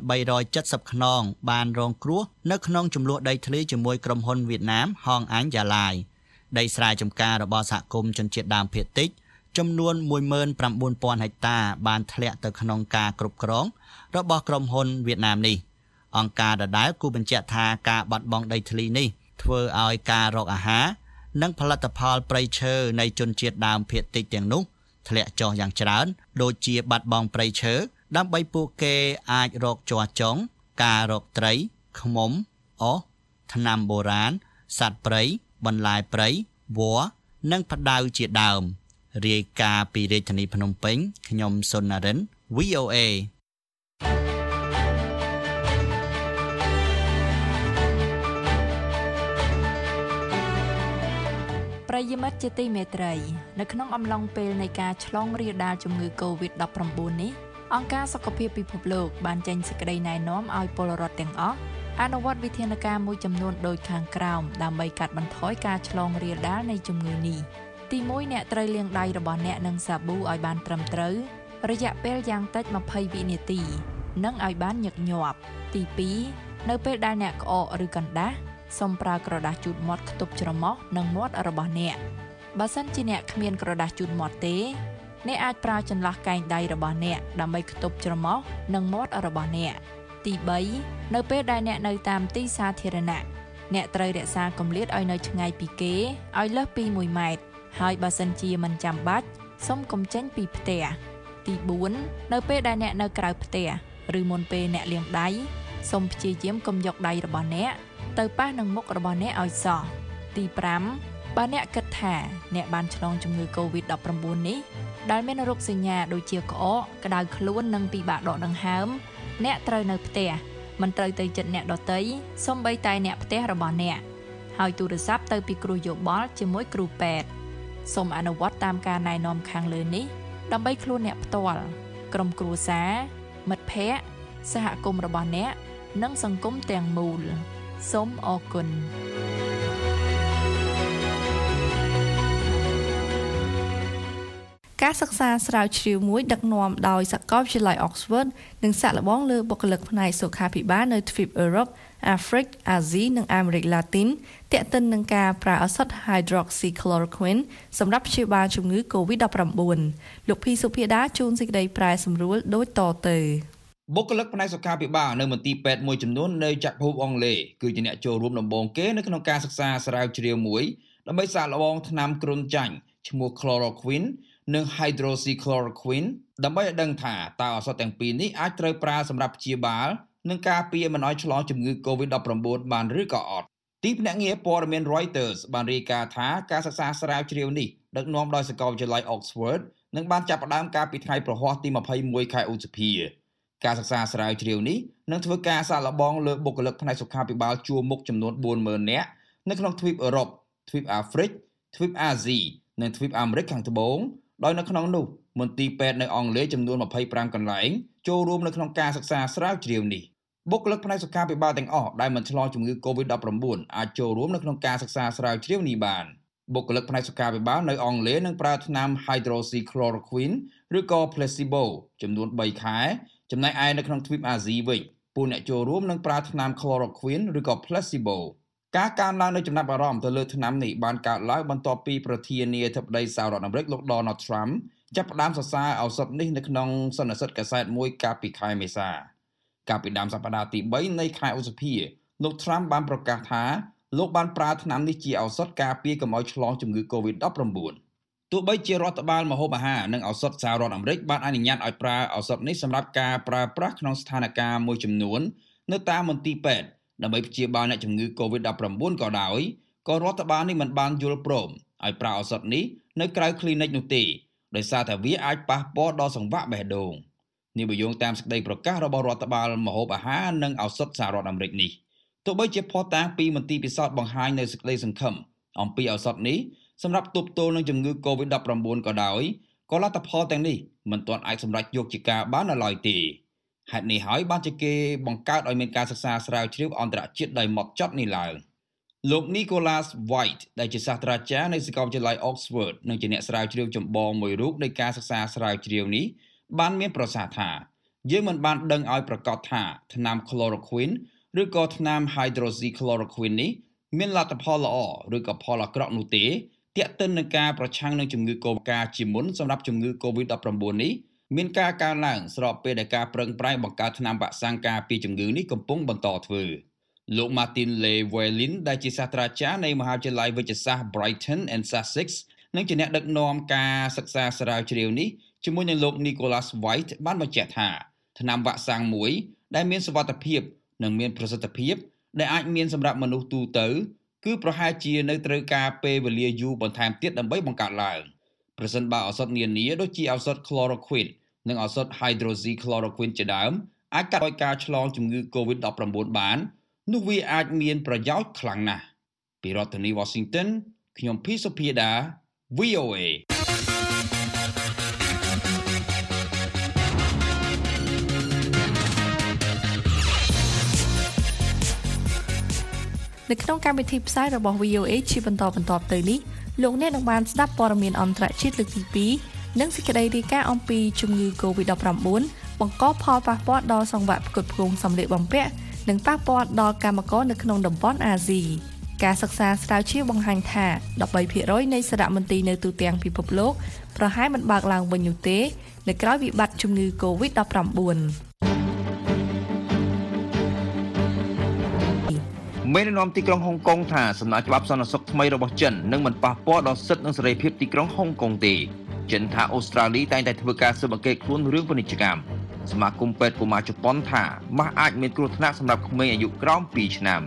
1370ខ្នងបានរងគ្រោះនៅក្នុងចំនួនដីធ្លីជាមួយក្រុមហ៊ុនវៀតណាមហងអញ្ញឡាយដីស្រែចម្ការរបស់សហគមន៍ជនជាតិដើមភាគតិចចំនួន 19000 ហិកតាបានធ្លាក់ទៅក្នុងការគ្រប់គ្រងរបស់ក្រុមហ៊ុនវៀតណាមនេះអង្គការដដែលគូបញ្ជាក់ថាការបាត់បង់ដីធ្លីនេះធ្វើឲ្យការរកអាហារនិងផលិតផលព្រៃឈើនៃជនជាតិដើមភាគតិចទាំងនោះធ្លាក់ចុះយ៉ាងច្រើនដូចជាបាត់បង់ព្រៃឈើដើម្បីពួកគេអាចរកជ័រចុងការរកត្រីឃ្មុំអុសថ្នាំបុរាណសត្វព្រៃបន្លែព្រៃវល្លិនិងផ្ដៅជាដើមរាយការណ៍ពីរាជធានីភ្នំពេញខ្ញុំសុននរិន VOA ប្រិយមិត្តជាទីមេត្រីនៅក្នុងអំឡុងពេលនៃការឆ្លងរាលដាលជំងឺ COVID-19 នេះអង្គការសុខភាពពិភពលោកបានចេញសេចក្តីណែនាំឲ្យពលរដ្ឋទាំងអស់អនុវត្តវិធានការមួយចំនួនដូចខាងក្រោមដើម្បីកាត់បន្ថយការឆ្លងរាលដាលនៃជំងឺនេះទី1អ្នកត្រូវលាងដៃរបស់អ្នកនឹងសាប៊ូឲ្យបានត្រឹមត្រូវរយៈពេលយ៉ាងតិច20វិនាទីនិងឲ្យបានញឹកញាប់ទី2នៅពេលដែលអ្នកក្អកឬកណ្ដាស់សូមប្រើក្រដាសជូតមាត់ខ្ទប់ច្រមុះនិងមាត់របស់អ្នកបើសិនជាអ្នកគ្មានក្រដាសជូតមាត់ទេអ្នកអាចប្រើចន្លោះកែងដៃរបស់អ្នកដើម្បីខ្ទប់ច្រមុះនិងមាត់របស់អ្នកទី3នៅពេលដែលអ្នកនៅតាមទីសាធារណៈអ្នកត្រូវរក្សាគម្លាតឲ្យនៅឆ្ងាយពីគេឲ្យលើសពី1ម៉ែត្រហើយបើសិនជាមិនចាំបាច់សូមកុំចេញពីផ្ទះទី4នៅពេលដែលអ្នកនៅក្រៅផ្ទះឬមុនពេលអ្នកលាងដៃសូមព្យាយាមកុំយកដៃរបស់អ្នកទៅប៉ះនឹងមុខរបស់អ្នកឲ្យសោះទី5បើអ្នកគិតថាអ្នកបានឆ្លងជំងឺ COVID-19 នេះដែលមានរោគសញ្ញាដូចជាក្អកក្តៅខ្លួននិងពិបាកដកដង្ហើមអ្នកត្រូវនៅផ្ទះមិនត្រូវទៅជិតអ្នកដទៃសូម្បីតែអ្នកផ្ទះរបស់អ្នកហើយទូរស័ព្ទទៅពីគ្រូយោបល់ជាមួយគ្រូពេទ្យសូមអនុវត្តតាមការណែនាំខាងលើនេះដើម្បីខ្លួនអ្នកផ្ទាល់ក្រុមគ្រួសារមិត្តភ័ក្តិសហគមន៍របស់អ្នកនិងសង្គមទាំងមូលសូមអរគុណការសិក្សាស្រាវជ្រាវមួយដឹកនាំដោយសាកលវិទ្យាល័យ Oxford និងសាកល្បងលើបុគ្គលិកផ្នែកសុខាភិបាលនៅទ្វីបអឺរ៉ុប អាហ្វ្រិក អាស៊ីនិងអាមេរិកឡាទីនទាក់ទិននឹងការប្រើឱសថ Hydroxychloroquine សម្រាប់ព្យាបាលជំងឺ COVID-19 លោកភីសុភាដាជួនសេចក្តីប្រែសម្រួលដូចតទៅបុគ្គលិកផ្នែកសុខាភិបាលនៅមន្ទីរពេទ្យមួយចំនួននៅចក្រភពអង់គ្លេសគឺជាអ្នកចូលរួមដំបូងគេនៅក្នុងការសិក្សាស្រាវជ្រាវមួយដើម្បីសាកល្បងថ្នាំគ្រុនចាញ់ឈ្មោះ Chloroquine និង Hydroxychloroquine ដើម្បីឲ្យដឹងថាតើឱសថទាំងពីរនេះអាចត្រូវប្រើសម្រាប់ព្យាបាលនិងការពារមិនឲ្យឆ្លងជំងឺ COVID-19 បានឬក៏អត់ទីភ្នាក់ងារព័ត៌មាន Reuters បានរាយការណ៍ថាការសិក្សាស្រាវជ្រាវនេះដឹកនាំដោយសាកលវិទ្យាល័យ Oxford នឹងបានចាប់ផ្ដើមកាលពីថ្ងៃប្រហ័សទី21ខែឧសភាការសិក្សាស្រាវជ្រាវនេះនឹងធ្វើការសាកល្បងលើបុគ្គលិកផ្នែកសុខាភិបាលជួរមុខចំនួន 40000 នាក់នៅក្នុងទ្វីបអឺរ៉ុបទ្វីបអាហ្វ្រិកទ្វីបអាស៊ីនិងទ្វីបអាមេរិកខាងត្បូងដោយនៅក្នុងនោះមន្ទីរពេទ្យនៅអង់គ្លេសចំនួន25កន្លែងចូលរួមនៅក្នុងការសិក្សាស្រាវជ្រាវនេះបុគ្គលិកផ្នែកសុខាភិបាលទាំងអស់ដែលមិនឆ្លងជំងឺ COVID-19 អាចចូលរួមនៅក្នុងការសិក្សាស្រាវជ្រាវនេះបានបុគ្គលិកផ្នែកសុខាភិបាលនៅអង់គ្លេសនឹងប្រើថ្នាំ Hydroxychloroquine ឬក៏ placebo ចំនួន3ខែចំណែកឯនៅក្នុងទ្វីបអាស៊ីវិញពួកអ្នកចូលរួមនឹងប្រើថ្នាំ Chloroquine ឬក៏ placebo ការកើនឡើងនៃចំណាប់អារម្មណ៍ទៅលើថ្នាំនេះបានកើតឡើងបន្ទាប់ពីប្រធានាធិបតីសហរដ្ឋអាមេរិកលោក Donald Trump ចាប់ផ្ដើមសរសើរឱសថនេះនៅក្នុងសន្និសីទកាសែតមួយកាលពីខែមេសាកាលពីដើមសប្តាហ៍ទី3នៃខែឧសភាលោក Trump បានប្រកាសថាលោកបានប្រើថ្នាំនេះជាឱសថការពារកុំឲ្យឆ្លងជំងឺ COVID-19 ទោះបីជារដ្ឋបាលម្ហូបអាហារនិងឱសថសហរដ្ឋអាមេរិកបានអនុញ្ញាតឲ្យប្រើឱសថនេះសម្រាប់ការប្រើប្រាស់ក្នុងស្ថានភាពមួយចំនួននៅតាមមន្ទីរពេទ្យដើម្បីព្យាបាលអ្នកជំងឺ COVID-19 ក៏ដោយក៏រដ្ឋបាលនេះមិនបានយល់ព្រមឲ្យប្រើឱសថនេះនៅក្រៅគ្លីនិកនោះទេដោយសារតែវាអាចប៉ះពាល់ដល់សង្វាក់បេះដូងនេះបើយោងតាមសេចក្តីប្រកាសរបស់រដ្ឋបាលម្ហូបអាហារនិងឱសថសហរដ្ឋអាមេរិកនេះទោះបីជាភស្តុតាងពីមន្ទីរពិសោធន៍បង្ហាញនៅសេចក្តីសង្ឃឹមអំពីឱសថនេះសម្រាប់ទប់ទល់នឹងជំងឺ COVID-19 ក៏ដោយក៏លទ្ធផលទាំងនេះមិនទាន់អាចសម្រេចយកជាការបាននៅឡើយទេហេតុនេះហើយបានជាគេបង្កើតឲ្យមានការសិក្សាស្រាវជ្រាវអន្តរជាតិដោយហ្មត់ចត់នេះឡើងលោក Nicholas White ដែលជាសាស្ត្រាចារ្យនៃសាកលវិទ្យាល័យ Oxford និងជាអ្នកស្រាវជ្រាវចម្បងមួយរូបនៃការសិក្សាស្រាវជ្រាវនេះបានមានប្រសាសន៍ថាយើងមិនបានដឹងឲ្យប្រកាសថាថ្នាំ Chloroquine ឬក៏ថ្នាំ Hydroxychloroquine នេះមានលទ្ធផលល្អឬក៏ផលអាក្រក់នោះទេទាក់ទិននឹងការប្រឆាំងនឹងជំងឺ COVID ជាមុនសម្រាប់ជំងឺ COVID-19 នេះមានការកើនឡើងស្របពេលដែលការប្រឹងប្រែងបង្កើតថ្នាំវ៉ាក់សាំងការពារជំងឺនេះកំពុងបន្តធ្វើលោក Martin Llewellyn ដែលជាសាស្ត្រាចារ្យនៃមហាវិទ្យាល័យវេជ្ជសាស្ត្រ Brighton and Sussex និងជាអ្នកដឹកនាំការសិក្សាស្រាវជ្រាវនេះជាមួយនឹងលោក Nicholas White បានបញ្ជាក់ថាថ្នាំវ៉ាក់សាំងមួយដែលមានសុវត្ថិភាពនិងមានប្រសិទ្ធភាពដែលអាចមានសម្រាប់មនុស្សទូទៅគឺប្រហែលជានៅត្រូវការពេលវេលាយូរបន្ថែមទៀតដើម្បីបង្កើតឡើងប្រសិនបើឱសថនានាដូចជាឱសថ Chloroquine និងឱសថ Hydroxychloroquine ជាដើមអាចកាត់បន្ថយការឆ្លងជំងឺ COVID-19 បាននោះវាអាចមានប្រយោជន៍ខ្លាំងណាស់ពីរដ្ឋធានី Washington ខ្ញុំភីសុភាដា VOA នៅក្នុងកម្មវិធីផ្សាយរបស់ VOA ជាបន្តទៅនេះលោកអ្នកនឹងបានស្ដាប់ព័ត៌មានអន្តរជាតិលើកទី2និងសេចក្តីរាយការណ៍អំពីជំងឺ COVID-19 បង្កផលប៉ះពាល់ដល់សង្វាក់ផ្គត់ផ្គង់សម្លៀកបំពាក់និងប៉ះពាល់ដល់កម្មករនៅក្នុងតំបន់អាស៊ីការសិក្សាស្រាវជ្រាវបង្ហាញថា 13% នៃសារមន្ទីរនៅទូទាំងពិភពលោកប្រហែលមិនបើកឡើងវិញនោះទេនៅក្រៅវិបត្តិជំងឺ COVID-19 មេដឹកនាំទីក្រុងហុងកុងថាសំណើច្បាប់សន្តិសុខថ្មីរបស់ចិននឹងមិនប៉ះពាល់ដល់សិទ្ធិនិងសេរីភាពទីក្រុងហុងកុងទេចិនថាអូស្ត្រាលីតែងតែធ្វើការស៊ើបអង្កេតខ្លួនរឿងពាណិជ្ជកម្មសមាគមពេទ្យកុមារជប៉ុនថាម៉ាស់អាចមានគ្រោះថ្នាក់សម្រាប់ក្មេងអាយុក្រោម2ឆ្នាំ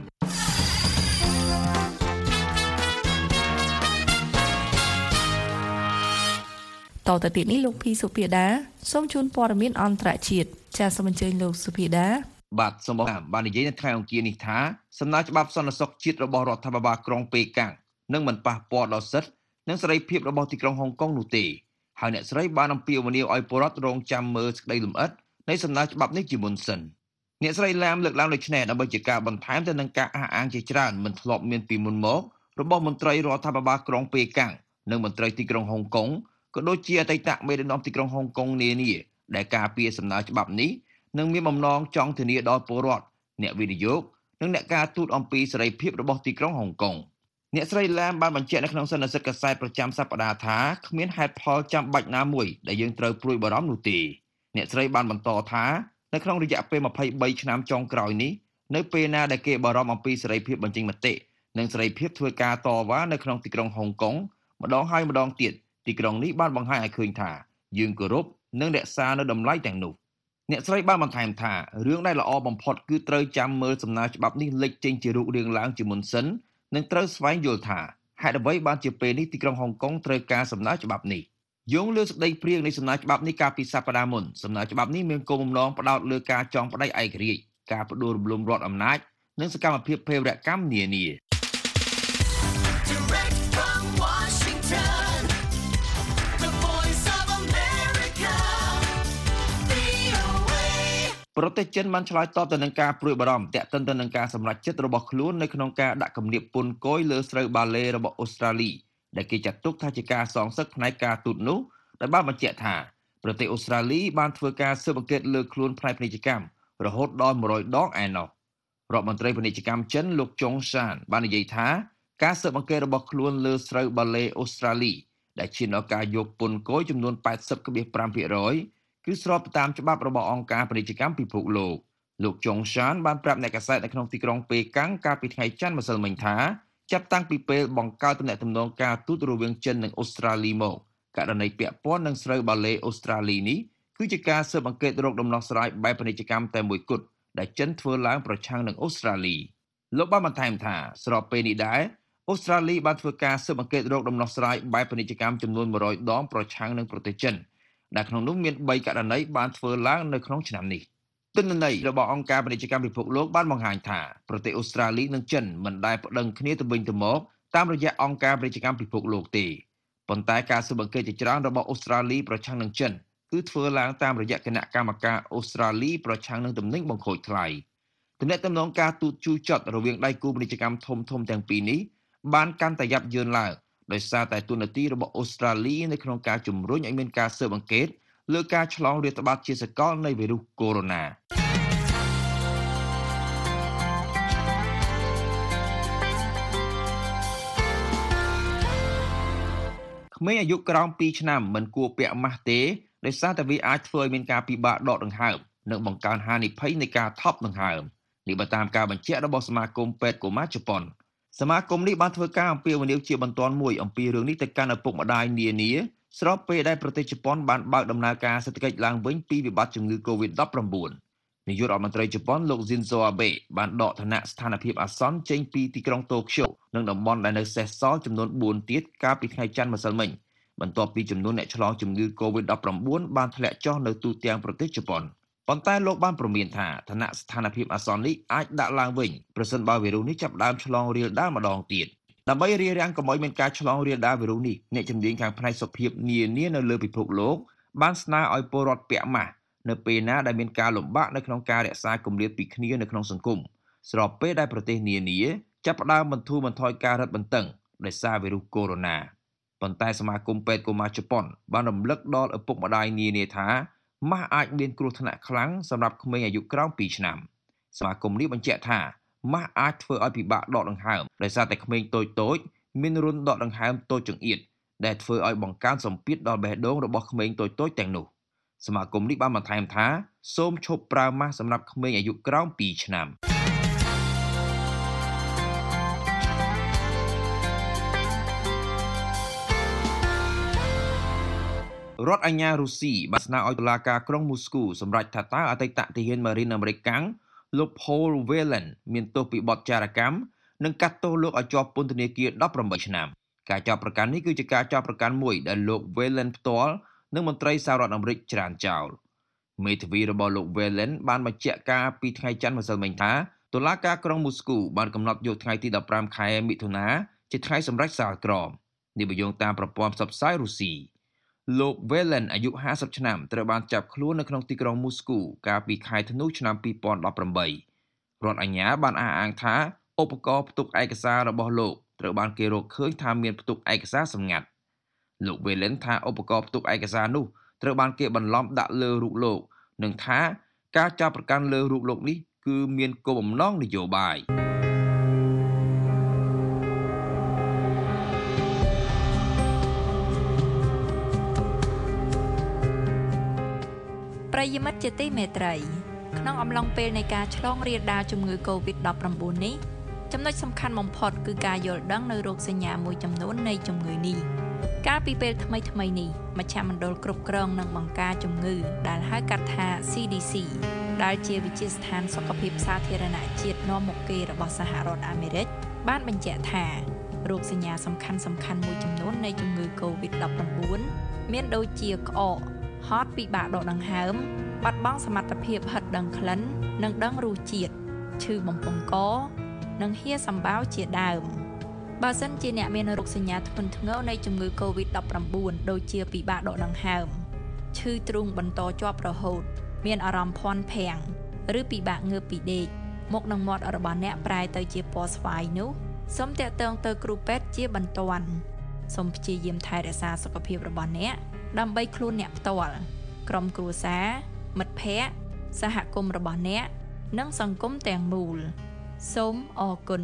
តទៅទៀតនេះលោកភីសុភាដាសូមជូនព័ត៌មានអន្តរជាតិចាសសូមអញ្ជើញលោកសុភាដាបាទសូមបាននិយាយនៅថ្ងៃអង្គារនេះថាសំណើច្បាប់សន្តិសុខជាតិរបស់រដ្ឋាភិបាលក្រុងប៉េកាំងនឹងមិនប៉ះពាល់ដល់សិទ្ធិនិងសេរីភាពរបស់ទីក្រុងហុងកុងនោះទេហើយអ្នកស្រីបានអំពាវនាវឲ្យពលរដ្ឋរងចាំមើលសេចក្តីលម្អិតនៃសំណើច្បាប់នេះជាមុនសិនអ្នកស្រីឡាមលើកឡើងដូចនេះដើម្បីជាការបន្ថែមទៅនឹងការអះអាងជាច្រើនមិនធ្លាប់មានពីមុនមករបស់មន្ត្រីរដ្ឋាភិបាលក្រុងប៉េកាំងនិងមន្ត្រីទីក្រុងហុងកុងក៏ដូចជាអតីតមេដឹកនាំទីក្រុងហុងកុងនានាដែលការពារសំណើច្បាប់នេះនឹងមានបំណងចង់ធានាដល់ពលរដ្ឋអ្នកវិនិយោគនិងអ្នកការទូតអំពីសេរីភាពរបស់ទីក្រុងហុងកុងអ្នកស្រីឡាមបានបញ្ជាក់នៅក្នុងសន្និសីទកាសែតប្រចាំសប្តាហ៍ថាគ្មានហេតុផលចាំបាច់ណាមួយដែលយើងត្រូវព្រួយបារម្ភនោះទេអ្នកស្រីបានបន្តថានៅក្នុងរយៈពេល23ឆ្នាំចុងក្រោយនេះនៅពេលណាដែលគេបារម្ភអំពីសេរីភាពបញ្ចេញមតិនិងសេរីភាពធ្វើការតវ៉ានៅក្នុងទីក្រុងហុងកុងម្ដងហើយម្ដងទៀតទីក្រុងនេះបានបង្ហាញឲ្យឃើញថាយើងគោរពនិងរក្សានូវតម្លៃទាំងនោះអ្នកស្រីបានបន្ថែមថារឿងដែលល្អបំផុតគឺត្រូវចាំមើលសំណើច្បាប់នេះលេចចេញជារូបរាងឡើងជាមុនសិននិងត្រូវស្វែងយល់ថាហេតុអ្វីបានជាពេលនេះទីក្រុងហុងកុងត្រូវការសំណើច្បាប់នេះយោងលើសេចក្តីព្រាងនៃសំណើច្បាប់នេះកាលពីសប្តាហ៍មុនសំណើច្បាប់នេះមានគោលបំណងផ្ដោតលើការចងផ្ដាច់ឯករាជ្យការផ្ដួលរំលំរដ្ឋអំណាចនិងសកម្មភាពភេរវកម្មនានា Direct from Washington, the voice of America, VOA. ប្រទេសចិនបានឆ្លើយតបទៅនឹងការព្រួយបារម្ភទាក់ទិនទៅនឹងការសម្រេចចិត្តរបស់ខ្លួននៅក្នុងការដាក់គំនាបពន្ធគយលើស្រូវបាឡេរបស់អូស្ត្រាលីដែលគេចាត់ទុកថាជាការសងសឹកផ្នែកការទូតនោះដែលបានបញ្ជាក់ថាប្រទេសអូស្ត្រាលីបានធ្វើការស៊ើបអង្កេតលើខ្លួនផ្នែកពាណិជ្ជកម្មរហូតដល់100ដងឯណោះរដ្ឋមន្ត្រីពាណិជ្ជកម្មចិនលោកចុងសានបាននិយាយថាការស៊ើបអង្កេតរបស់ខ្លួនលើស្រូវបាឡេអូស្ត្រាលីដែលឈានដល់ការយកពន្ធគយចំនួន 80.5% គឺស្របទៅតាមច្បាប់របស់អង្គការពាណិជ្ជកម្មពិភពលោកចុងសានបានប្រាប់អ្នកកាសែតនៅក្នុងទីក្រុងប៉េកាំងកាលពីថ្ងៃច័ន្ទម្សិលមិញថាចាប់តាំងពីពេលបង្កើតទំនាក់ទំនងការទូតរវាងចិននិងអូស្ត្រាលីមកករណីពាក់ព័ន្ធនឹងស្រូវបាឡេអូស្ត្រាលីនេះគឺជាការស៊ើបអង្កេតរកដំណោះស្រាយបែបពាណិជ្ជកម្មតែមួយគត់ដែលចិនធ្វើឡើងប្រឆាំងនឹងអូស្ត្រាលីលោកបានបន្ថែមថាស្របពេលនេះដែរអូស្ត្រាលីបានធ្វើការស៊ើបអង្កេតរកដំណោះស្រាយបែបពាណិជ្ជកម្មចំនួន100ដងប្រឆាំងនឹងប្រទេសចិនដែលក្នុងនោះមាន3ករណីបានធ្វើឡើងនៅក្នុងឆ្នាំនេះទិន្នន័យរបស់អង្គការពាណិជ្ជកម្មពិភពលោកបានបង្ហាញថាប្រទេសអូស្ត្រាលីនិងចិនមិនដែលប្តឹងគ្នាទៅវិញទៅមកតាមរយៈអង្គការពាណិជ្ជកម្មពិភពលោកទេប៉ុន្តែការស៊ើបអង្កេតជាច្រើនរបស់អូស្ត្រាលីប្រឆាំងនឹងចិនគឺធ្វើឡើងតាមរយៈគណៈកម្មការអូស្ត្រាលីប្រឆាំងនឹងទំនិញបង្ខូចថ្លៃទំនាក់ទំនងការទូតជូរចត់រវាងដៃគូពាណិជ្ជកម្មធំៗទាំងពីរនេះបានកាន់តែយ៉ាប់យ៉ឺនឡើងដោយសារតែទូនាទីរបស់អូស្ត្រាលីនៅក្នុងការជំរុញឲ្យមានការស៊ើបអង្កេតលើការឆ្លងរាតត្បាតជាសកលនៃវីរុសកូវីដ -19 ក្មេងអាយុក្រោម2ឆ្នាំមិនគួរពាក់ម៉ាស់ទេដោយសារតែវាអាចធ្វើឲ្យមានការពិបាកដកដង្ហើមនិងបង្កើនហានិភ័យនៃការថប់ដង្ហើមនេះបើតាមការបញ្ជាក់របស់សមាគមពេទ្យកុមារជប៉ុនសមាគមនេះបានធ្វើការអំពាវនាវជាបន្ទាន់មួយអំពីរឿងនេះទៅកាន់ឪពុកម្ដាយនានាស្របពេលដែលប្រទេសជប៉ុនបានបើកដំណើរការសេដ្ឋកិច្ចឡើងវិញពីវិបត្តិជំងឺ COVID-19 នាយករដ្ឋមន្ត្រីជប៉ុនលោក Shinzo Abe បានដកឋានៈស្ថានភាពអាសន្នចេញពីទីក្រុងតូក្យូនិងតំបន់ដែលនៅសេសសល់ចំនួន4ទៀតកាលពីថ្ងៃច័ន្ទម្សិលមិញបន្ទាប់ពីចំនួនអ្នកឆ្លងជំងឺ COVID-19 បានធ្លាក់ចុះនៅទូទាំងប្រទេសជប៉ុនប៉ុន្តែលោកបានព្រមានថាឋានៈស្ថានភាពអាសន្ននេះអាចដាក់ឡើងវិញប្រសិនបើវីរុសនេះចាប់ផ្ដើមឆ្លងរាលដាលម្ដងទៀតដើម្បីរារាំងកុំឲ្យមានការឆ្លងរាលដាលវីរុសនេះអ្នកជំនាញខាងផ្នែកសុខភាពនានានៅលើពិភពលោកបានស្នើឲ្យពលរដ្ឋពាក់ម៉ាស់នៅពេលណាដែលមានការលំបាកនៅក្នុងការរក្សាគម្លាតពីគ្នានៅក្នុងសង្គមស្របពេលដែលប្រទេសនានាចាប់ផ្ដើមបន្ធូរបន្ថយការរឹតបន្តឹងដោយសារវីរុសកូវីដ -19 ប៉ុន្តែសមាគមពេទ្យកុមារជប៉ុនបានរំលឹកដល់ឪពុកម្ដាយនានាថាម៉ាស់អាចមានគ្រោះថ្នាក់ខ្លាំងសម្រាប់ក្មេងអាយុក្រោម2ឆ្នាំសមាគមនេះបញ្ជាក់ថាម៉ាស់អាចធ្វើឲ្យពិបាកដកដង្ហើមដោយសារតែក្មេងតូចៗមានរន្ធដកដង្ហើមតូចចង្អៀតដែលធ្វើឲ្យបង្កើនសម្ពាធដល់បេះដូងរបស់ក្មេងតូចៗទាំងនោះសមាគមនេះបានបន្ថែមថាសូមឈប់ប្រើម៉ាស់សម្រាប់ក្មេងអាយុក្រោម2ឆ្នាំរដ្ឋអាជ្ញារុស្ស៊ីបានស្នើឲ្យតុលាការក្រុងមូស្គូសម្រេចថាតើអតីតទាហានម៉ារីនអាមេរិកកាំងលោក Paul Whelan មានទោសពីបទចារកម្មនិងកាត់ទោសលោកឲ្យជាប់ពន្ធនាគារ18ឆ្នាំការចាប់ប្រកាន់នេះគឺជាការចាប់ប្រកាន់មួយដែលលោក Whelan ផ្ទាល់និងមន្ត្រីសហរដ្ឋអាមេរិកច្រានចោលមេធាវីរបស់លោក Whelan បានបញ្ជាក់ការពីថ្ងៃច័ន្ទម្សិលមិញថាតុលាការក្រុងមូស្គូបានកំណត់យកថ្ងៃទី15ខែមិថុនាជាថ្ងៃសម្រេចសាលក្រមនេះបញ្យល់តាមប្រព័ន្ធផ្សព្វផ្សាយរុស្ស៊ីលោក Whelan អាយុ50ឆ្នាំត្រូវបានចាប់ខ្លួននៅក្នុងទីក្រុងមូស្គូកាលពីខែធ្នូឆ្នាំ2018រដ្ឋអាជ្ញាបានអះអាងថាឧបករណ៍ផ្ទុកឯកសាររបស់លោកត្រូវបានគេរកឃើញថាមានផ្ទុកឯកសារសម្ងាត់លោក Whelan ថាឧបករណ៍ផ្ទុកឯកសារនោះត្រូវបានគេបន្លំដាក់លើរូបលោកនិងថាការចាប់ប្រកាន់លើរូបលោកនេះគឺមានគោលបំណងនយោបាយប្រិយមិត្តជាទីមេត្រីក្នុងអំឡុងពេលនៃការឆ្លងរាលដាលជំងឺ COVID-19 នេះចំណុចសំខាន់បំផុតគឺការយល់ដឹងនូវរោគសញ្ញាមួយចំនួននៃជំងឺនេះកាលពីពេលថ្មីនេះមជ្ឈមណ្ឌលគ្រប់គ្រងនិងបង្ការជំងឺដែលហៅកាត់ថា CDC ដែលជាវិទ្យាស្ថានសុខភាពសាធារណៈជាតិនាំមុខគេរបស់សហរដ្ឋអាមេរិកបានបញ្ជាក់ថារោគសញ្ញាសំខាន់មួយចំនួននៃជំងឺ COVID-19 មានដូចជាក្អកហត់ពិបាកដកដង្ហើមបាត់បង់សមត្ថភាពហិតដឹងក្លិននិងដឹងរសជាតិឈឺបំពង់កនិងហៀសម្បាវជាដើមបើសិនជាអ្នកមានរោគសញ្ញាធ្ងន់ធ្ងរនៃជំងឺ COVID-19 ដូចជាពិបាកដកដង្ហើមឈឺទ្រូងបន្តជាប់រហូតមានអារម្មណ៍ភាន់ភាំងឬពិបាកងើបពីដេកមុខនិងមាត់របស់អ្នកប្រែទៅជាពណ៌ស្វាយនោះសូមតាក់ទងទៅគ្រូពេទ្យជាបន្ទាន់សូមព្យាយាមថែរក្សាសុខភាពរបស់អ្នកដើម្បីខ្លួនអ្នកផ្ទាល់ក្រុមគ្រួសារមិត្តភ័ក្តិសហគមន៍របស់អ្នកនិងសង្គមទាំងមូលសូមអរគុណ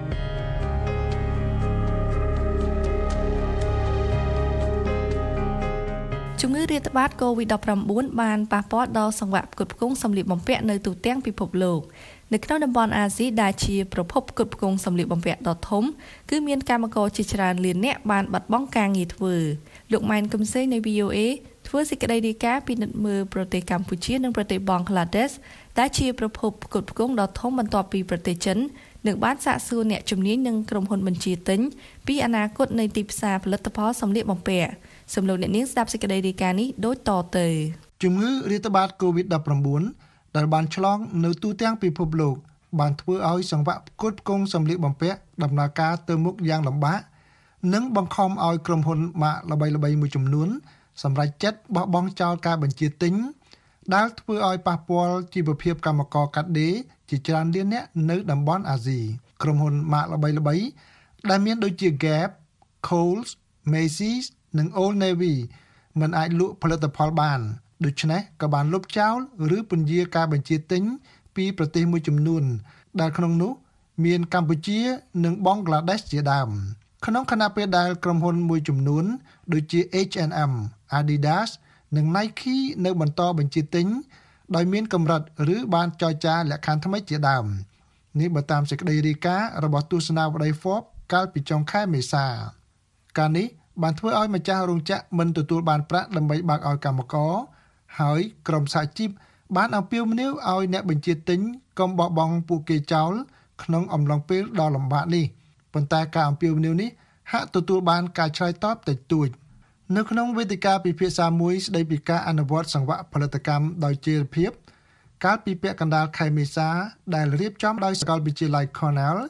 ជំងឺរាតត្បាត COVID-19 បានប៉ះពាល់ដល់សង្វាក់ផ្គត់ផ្គង់សម្លៀកបំពាក់នៅទូទាំងពិភពលោកនៅក្នុងតំបន់អាស៊ីដែលជាប្រភពផ្គត់ផ្គង់សម្លៀកបំពាក់ដ៏ធំគឺមានកម្មករជាច្រើនលានអ្នកបានបាត់បង់ការងារធ្វើលោកម៉ែនកំសែងនៃ VOA ធ្វើសេចក្តីរាយការណ៍ពិនិត្យមើលប្រទេសកម្ពុជានិងប្រទេសបង់ក្លាដេសដែលជាប្រភពផ្គត់ផ្គង់ដ៏ធំបន្ទាប់ពីប្រទេសចិននឹងបានសាកសួរអ្នកជំនាញនិងក្រុមហ៊ុនបញ្ជាទិញពីអនាគតនៃទីផ្សារផលិតផលសម្លៀកបំពាក់សូមលោកអ្នកនាងស្ដាប់សេចក្តីរាយការណ៍នេះដូចតទៅជំងឺរាតត្បាត COVID-19 ដែលបានឆ្លងនៅទូទាំងពិភពលោកបានធ្វើឲ្យសង្វាក់ផ្គត់ផ្គង់សម្លៀកបំពាក់ដំណើរការទៅមុខយ៉ាងលំបាកនិងបង្ខំឲ្យក្រុមហ៊ុនម៉ាកល្បីៗមួយចំនួនសម្រេចចិត្តបោះបង់ចោលការបញ្ជាទិញដែលធ្វើឲ្យប៉ះពាល់ជីវភាពកម្មករកាត់ដេរជាច្រើនលានអ្នកនៅតំបន់អាស៊ីក្រុមហ៊ុនម៉ាកល្បីៗដែលមានដូចជា Gap, Kohl's, Macy's និង Old Navy មិនអាចលក់ផលិតផលបានដូច្នេះក៏បានលុបចោលឬពន្យាការបញ្ជាទិញពីប្រទេសមួយចំនួនដែលក្នុងនោះមានកម្ពុជានិងបង់ក្លាដេសជាដើមក្នុងខណៈពេលដែលក្រុមហ៊ុនមួយចំនួនដូចជា H&M, Adidas និង Nike នៅបន្តបញ្ជាទិញដោយមានកម្រិតឬបានចរចាលក្ខខណ្ឌថ្មីជាដើមនេះបើតាមសេចក្តីរាយការណ៍របស់ទស្សនាវដ្តី Forbes កាលពីចុងខែមេសាការនេះបានធ្វើឲ្យម្ចាស់រោងចក្រមិនទទួលបានប្រាក់ដើម្បីបើកឲ្យកម្មករហើយក្រុមសហជីពបានអំពាវនាវឲ្យអ្នកបញ្ជាទិញកុំបោះបង់ពួកគេចោលក្នុងអំឡុងពេលដ៏លំបាកនេះប៉ុន្តែការអំពាវនាវនេះហាក់ទទួលបានការឆ្លើយតបតិចតួចនៅក្នុងវេទិកាពិភាក្សាមួយស្ដីពីការអនុវត្តសង្វាក់ផលិតកម្មដោយចីរភាពកាលពីពាក់កណ្ដាលខែមេសាដែលរៀបចំដោយសាកលវិទ្យាល័យ Cornell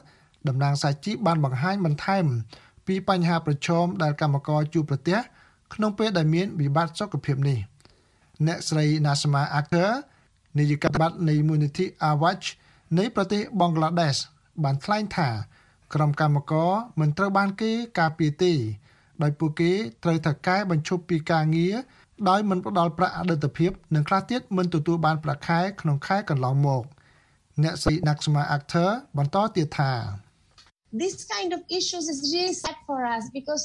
តំណាងសាជីបានបង្ហាញបន្ថែមពីបញ្ហាប្រឈមដែលកម្មករជួបប្រទះក្នុងពេលដែលមានវិបត្តិសុខភាពនេះអ្នកស្រី Nasma Akhter នាយកដ្ឋាននៃមូលនិធិ Awatch នៃប្រទេសបង់ក្លាដេសបានថ្លែងថាក្រុមកម្មករមិនត្រូវបានគេការពារទេដោយពួកគេត្រូវតែកែបញ្ឈប់ពីការងារដោយមិនផ្ដល់ប្រាក់អតីតភាពនិងខ្លះទៀតមិនទទួលបានប្រាក់ខែក្នុងខែកន្លងមកអ្នកស្រី Nasma Akhter បន្តទៀតថា This kind of issues is really sad for us because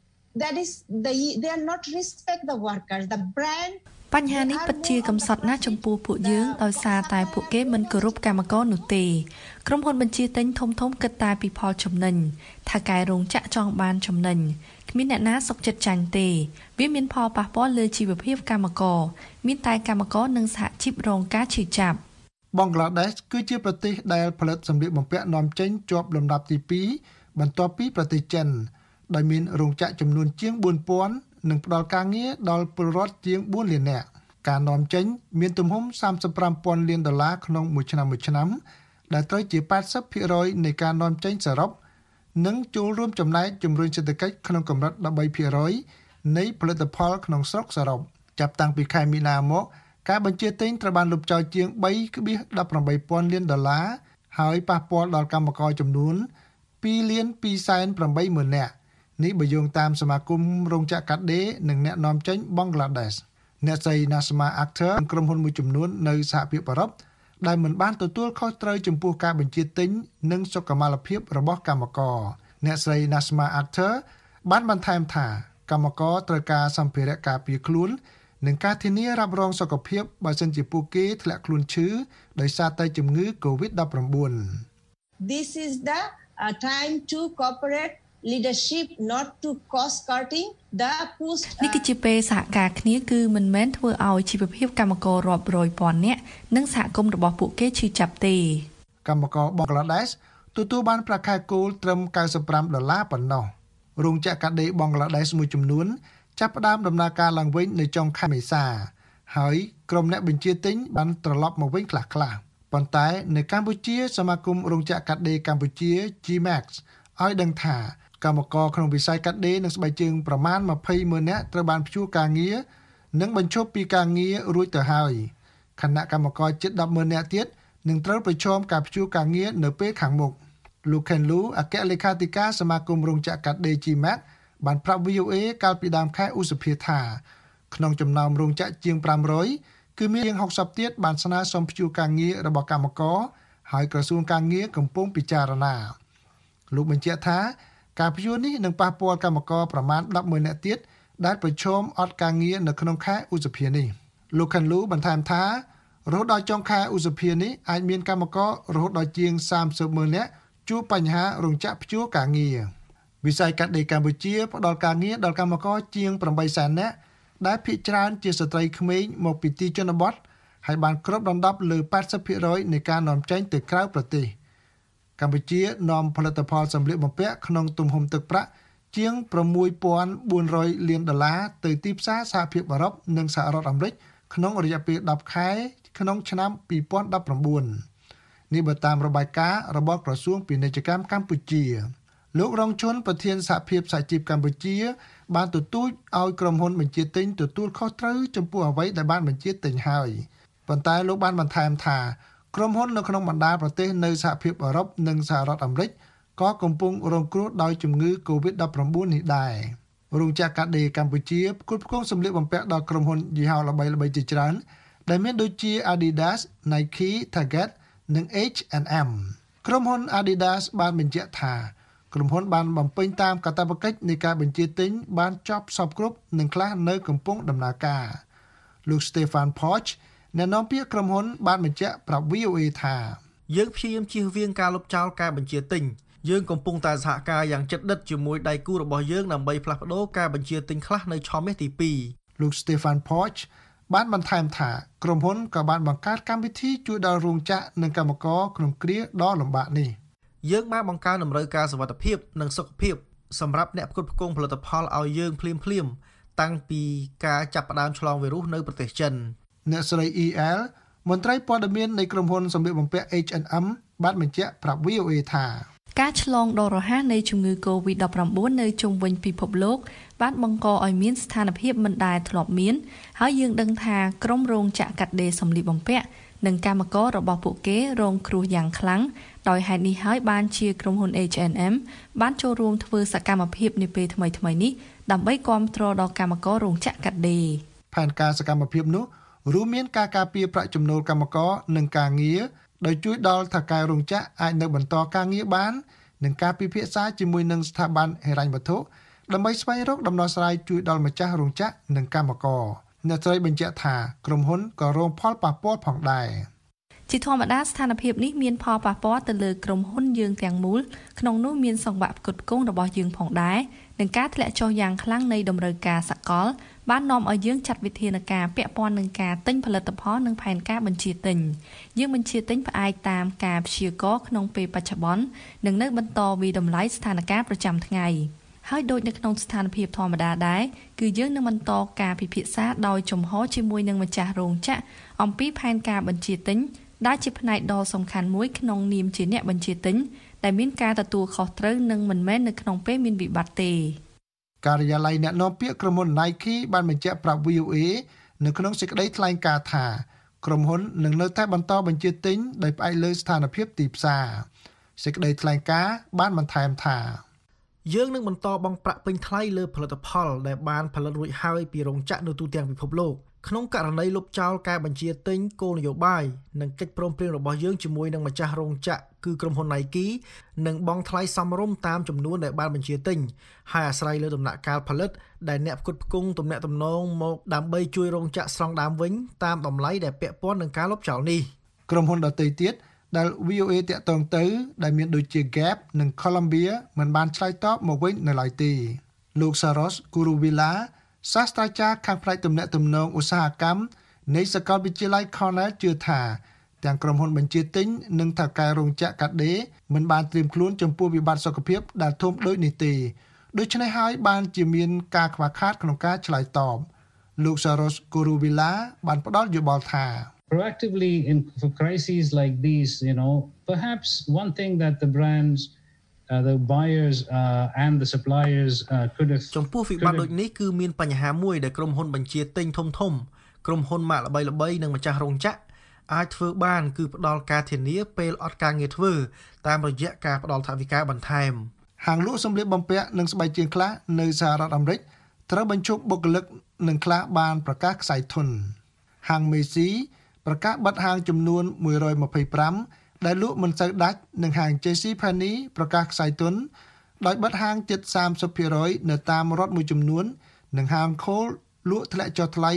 they are not respect the workers the brand បញ្ហានេះពិតជាកំសត់ណាស់ចំពោះពួកយើងដោយសារតែពួកគេមិនគោរពកម្មករនោះទេក្រុមហ៊ុនបញ្ជាទិញធំៗគិតតែពីផលចំណេញថាកែរោងចក្រចង់បានចំណេញគ្មានអ្នកណាសុខចិត្តចាញ់ទេវាមានផលប៉ះពាល់លើជីវភាពកម្មករមានតែកម្មករនិងសហជីពរងការឈឺចាប់បង់ក្លាដេសគឺជាប្រទេសដែលផលិតសម្លៀកបំពាក់នាំចេញជាប់លំដាប់ទី2បន្ទាប់ពីប្រទេសចិនដោយមានរោងចក្រចំនួនជាង 4,000 និងផ្ដល់ការងារដល់ពលរដ្ឋជាង 4 លាននាក់ការនាំចេញមានទំហំ $35,000 លានក្នុងមួយឆ្នាំដែលត្រូវជា 80% នៃការនាំចេញសរុបនិងចូលរួមចំណែកជំរុញសេដ្ឋកិច្ចក្នុងកម្រិត 13% នៃផលិតផលក្នុងស្រុកសរុបចាប់តាំងពីខែមីនាមកការបញ្ជាទិញត្រូវបានលុបចោលជាង $3.18 លានហើយប៉ះពាល់ដល់កម្មករចំនួន 2,280,000 នាក់នេះបើយោងតាមសមាគមរោងចក្រកាត់ដេរនិងអ្នកនាំចេញបង់ក្លាដេសអ្នកស្រី Nasma Akhter ក្រុមហ៊ុនមួយចំនួននៅសហភាពអឺរ៉ុបដែលមិនបានទទួលខុសត្រូវចំពោះការបញ្ជាទិញនិងសុខុមាលភាពរបស់កម្មករអ្នកស្រី Nasma Akhter បានបន្ថែមថាកម្មករត្រូវការសម្ភារៈការពារខ្លួននិងការធានារ៉ាប់រងសុខភាពបើសិនជាពួកគេធ្លាក់ខ្លួនឈឺដោយសារតែជំងឺ COVID-19 This is the time to cooperate leadership not to cost cutting the push នេះគឺជាពេលសហការគ្នាគឺមិនមែនធ្វើឲ្យជីវភាពកម្មកររាប់រយពាន់នាក់និងសហគមន៍របស់ពួកគេឈឺចាប់ទេកម្មករបង់ក្លាដេសទទួលបានប្រាក់ខែគោលត្រឹម$95ប៉ុណ្ណោះរោងចក្រកាត់ដេរបង់ក្លាដេសមួយចំនួនចាប់ផ្ដើមដំណើរការឡើងវិញនៅចុងខែមេសាហើយក្រុមអ្នកបញ្ជាទិញបានត្រឡប់មកវិញខ្លះៗប៉ុន្តែនៅកម្ពុជាសមាគមរោងចក្រកាត់ដេរកម្ពុជា GMAX ឲ្យដឹងថាកម្មករក្នុងវិស័យកាត់ដេរនិងស្បែកជើងប្រមាណ 20,000 នាក់ត្រូវបានព្យួរការងារនិងបញ្ឈប់ពីការងាររួចទៅហើយខណៈកម្មករជិត 10,000 នាក់ទៀតនឹងត្រូវប្រឈមការព្យួរការងារនៅពេលខាងមុខលោកខេនលូអគ្គលេខាធិការសមាគមរោងចក្រកាត់ដេរ GMAX បានប្រាប់ VOA កាលពីដើមខែឧសភាថាក្នុងចំណោមរោងចក្រជាង 500 គឺមានជាង 60 ទៀតបានស្នើសុំព្យួរការងាររបស់កម្មករហើយក្រសួងការងារកំពុងពិចារណាលោកបញ្ជាក់ថាការព្យួរនេះនឹងប៉ះពាល់កម្មករប្រមាណ 10,000 នាក់ទៀតដែលប្រឈមអត់ការងារនៅក្នុងខែឧសភានេះលោកខាន់លូបន្ថែមថារហូតដល់ចុងខែឧសភានេះអាចមានកម្មកររហូតដល់ជាង 30,000 នាក់ជួបបញ្ហារោងចក្រព្យួរការងារវិស័យកាត់ដេរកម្ពុជាផ្ដល់ការងារដល់កម្មករជាង 800,000 នាក់ដែលភាគច្រើនជាស្ត្រីក្មេងមកពីទីជនបទហើយបានគ្របដណ្ដប់លើ 80% នៃការនាំចេញទៅក្រៅប្រទេសកម្ពុជានាំផលិតផលសម្លៀកបំពាក់ក្នុងទំហំទឹកប្រាក់ជាង $6,400 លានទៅទីផ្សារសហភាពអឺរ៉ុបនិងសហរដ្ឋអាមេរិកក្នុងរយៈពេល 10 ខែក្នុងឆ្នាំ 2019 នេះបើតាមរបាយការណ៍របស់ក្រសួងពាណិជ្ជកម្មកម្ពុជាលោករងឈុនប្រធានសហភាពសហជីពកម្ពុជាបានទទូចឲ្យក្រុមហ៊ុនបញ្ជាទិញទទួលខុសត្រូវចំពោះអ្វីដែលបានបញ្ជាទិញហើយប៉ុន្តែលោកបានបន្ថែមថាក្រុមហ៊ុននៅក្នុងបណ្ដាប្រទេសនៅសហភាពអឺរ៉ុបនិងសហរដ្ឋអាមេរិកក៏កំពុងរងគ្រោះដោយជំងឺ COVID-19 នេះដែររោងចក្រកាត់ដេរកម្ពុជាផ្គត់ផ្គង់សម្លៀកបំពាក់ដល់ក្រុមហ៊ុនយីហោល្បីៗជាច្រើនដែលមានដូចជា Adidas, Nike, Target និង H&M ក្រុមហ៊ុន Adidas បានបញ្ជាក់ថាក្រុមហ៊ុនបានបំពេញតាមកាតព្វកិច្ចនៃការបញ្ជាទិញបានចប់សពគ្រប់និងខ្លះនៅកំពុងដំណើរការលោក Stefan Poch អ្នកនាំពាក្យក្រុមហ៊ុនបានបញ្ជាក់ប្រាប់ VOA ថាយើងព្យាយាមជៀសវាងការលុបចោលការបញ្ជាទិញយើងកំពុងតែសហការយ៉ាងជិតដិតជាមួយដៃគូរបស់យើងដើម្បីផ្លាស់ប្ដូរការបញ្ជាទិញខ្លះនៅឆមាសទី2 លោក Stefan Poch បានបន្ថែមថាក្រុមហ៊ុនក៏បានបង្កើតកម្មវិធីជួយដល់រោងចក្រនិងកម្មករក្នុងគ្រាដ៏លំបាកនេះយើងបានបង្កើនតម្រូវការសុវត្ថិភាពនិងសុខភាពសម្រាប់អ្នកផ្គត់ផ្គង់ផលិតផលឲ្យយើងភ្លាមតាំងពីការចាប់ផ្ដើមឆ្លងវីរុសនៅប្រទេសចិនអ្នកស្រី EL មន្ត្រីព័ត៌មាននៃក្រុមហ៊ុនសម្លៀកបំពាក់ H&M បានបញ្ជាក់ប្រាប់ VOA ថាការឆ្លងដ៏រហ័សនៃជំងឺ COVID-19 នៅជុំវិញពិភពលោកបានបង្កឲ្យមានស្ថានភាពមិនដែលធ្លាប់មានហើយយើងដឹងថាក្រុមរោងចក្រកាត់ដេរសម្លៀកបំពាក់និងកម្មកររបស់ពួកគេរងគ្រោះយ៉ាងខ្លាំងដោយហេតុនេះហើយបានជាក្រុមហ៊ុន H&M បានចូលរួមធ្វើសកម្មភាពនាពេលថ្មីៗនេះដើម្បីគាំទ្រដល់កម្មកររោងចក្រកាត់ដេរផែនការសកម្មភាពនោះរួមមានការការពារប្រាក់ចំណូលកម្មករនិងការងារដោយជួយដល់ថៅកែរោងចក្រអាចនៅបន្តការងារបាននិងការពិភាក្សាជាមួយនឹងស្ថាប័នហិរញ្ញវត្ថុដើម្បីស្វែងរកដំណោះស្រាយជួយដល់ម្ចាស់រោងចក្រនិងកម្មករអ្នកស្រីបញ្ជាក់ថាក្រុមហ៊ុនក៏រងផលប៉ះពាល់ផងដែរជាធម្មតាស្ថានភាពនេះមានផលប៉ះពាល់ទៅលើក្រុមហ៊ុនយើងទាំងមូលក្នុងនោះមានសង្វាក់ផ្គត់ផ្គង់របស់យើងផងដែរនិងការធ្លាក់ចុះយ៉ាងខ្លាំងនៃតម្រូវការសកលបាននាំឲ្យយើងចាត់វិធានការពាក់ព័ន្ធនឹងការទិញផលិតផលនិងផែនការបញ្ជាទិញយើងបញ្ជាទិញផ្អែកតាមការព្យាករណ៍ក្នុងពេលបច្ចុប្បន្ននិងនៅបន្តវិតម្លៃស្ថានភាពប្រចាំថ្ងៃហើយដូចនៅក្នុងស្ថានភាពធម្មតាដែរគឺយើងនឹងបន្តការពិភាក្សាដោយចំហជាមួយនឹងម្ចាស់រោងចក្រអំពីផែនការបញ្ជាទិញដែលជាផ្នែកដ៏សំខាន់មួយក្នុងនាមជាអ្នកបញ្ជាទិញដែលមានការទទួលខុសត្រូវនិងមិនមែននៅក្នុងពេលមានវិបត្តិទេការិយាល័យអ្នកនាំពាក្យក្រុមហ៊ុន Nike បានបញ្ជាក់ប្រាប់ VOA នៅក្នុងសេចក្តីថ្លែងការណ៍ថាក្រុមហ៊ុននឹងនៅតែបន្តបញ្ជាទិញដោយផ្អែកលើស្ថានភាពទីផ្សារសេចក្តីថ្លែងការណ៍បានបន្ថែមថាយើងនឹងបន្តបង់ប្រាក់ពេញថ្លៃលើផលិតផលដែលបានផលិតរួចហើយពីរោងចក្រនៅទូទាំងពិភពលោកក្នុងករណីលុបចោលការបញ្ជាទិញគោលនយោបាយនិងកិច្ចព្រមព្រៀងរបស់យើងជាមួយនឹងម្ចាស់រោងចក្រគឺក្រុមហ៊ុន Nike និងបង់ថ្លៃសមរម្យតាមចំនួនដែលបានបញ្ជាទិញហើយអាស្រ័យលើដំណាក់កាលផលិតដែលអ្នកផ្គត់ផ្គង់ទំនាក់ទំនងមកដើម្បីជួយរោងចក្រស្រង់ដើមវិញតាមតម្លៃដែលពាក់ព័ន្ធនឹងការលុបចោលនេះក្រុមហ៊ុនដទៃទៀតដែល VOA តាក់ទងទៅដែលមានដូចជា Gap និង Columbia មិនបានឆ្លើយតបមកវិញនៅឡើយទេលោក Saros Kuruvilla សាស្ត្រាចារ្យខាងផ្នែកទំនាក់ទំនងឧស្សាហកម្មនៃសាកលវិទ្យាល័យ Cornell ជឿថាទាំងក្រុមហ៊ុនបញ្ជាទិញនិងថៅកែរោងចក្រកាត់ដេរមិនបានត្រៀមខ្លួនចំពោះវិបត្តិសុខភាពដែលធំដូចនេះទេដូច្នេះហើយបានជាមានការខ្វះខាតក្នុងការឆ្លើយតបលោក Saros Kuruvilla បានផ្ដល់យោបល់ថា Proactively for crises like these, perhaps one thing that the brands, the buyers and the suppliers could have ចំពោះវិបត្តិដូចនេះគឺមានបញ្ហាមួយដែលក្រុមហ៊ុនបញ្ជាទិញធំក្រុមហ៊ុនម៉ាកល្បីៗនិងម្ចាស់រោងចក្រអាចធ្វើបានគឺផ្ដល់ការធានាពេលអត់ការងារធ្វើតាមរយៈការផ្ដល់ថវិកាបន្ថែមហាងលក់សម្លៀកបំពាក់និងស្បែកជើងខ្លះនៅសហរដ្ឋអាមេរិកត្រូវបញ្ឈប់បុគ្គលិកនិងខ្លះបានប្រកាសខ្សែធនហាង Macy ប្រកាសបិទហាងចំនួន125ដែលលក់មិនសូវដាច់និងហាង JCPenney ប្រកាសខ្សែទុនដោយបិទហាងជិត 30% នៅតាមរដ្ឋមួយចំនួននិងហាង Kohl's លក់ធ្លាក់ចុះថ្លៃ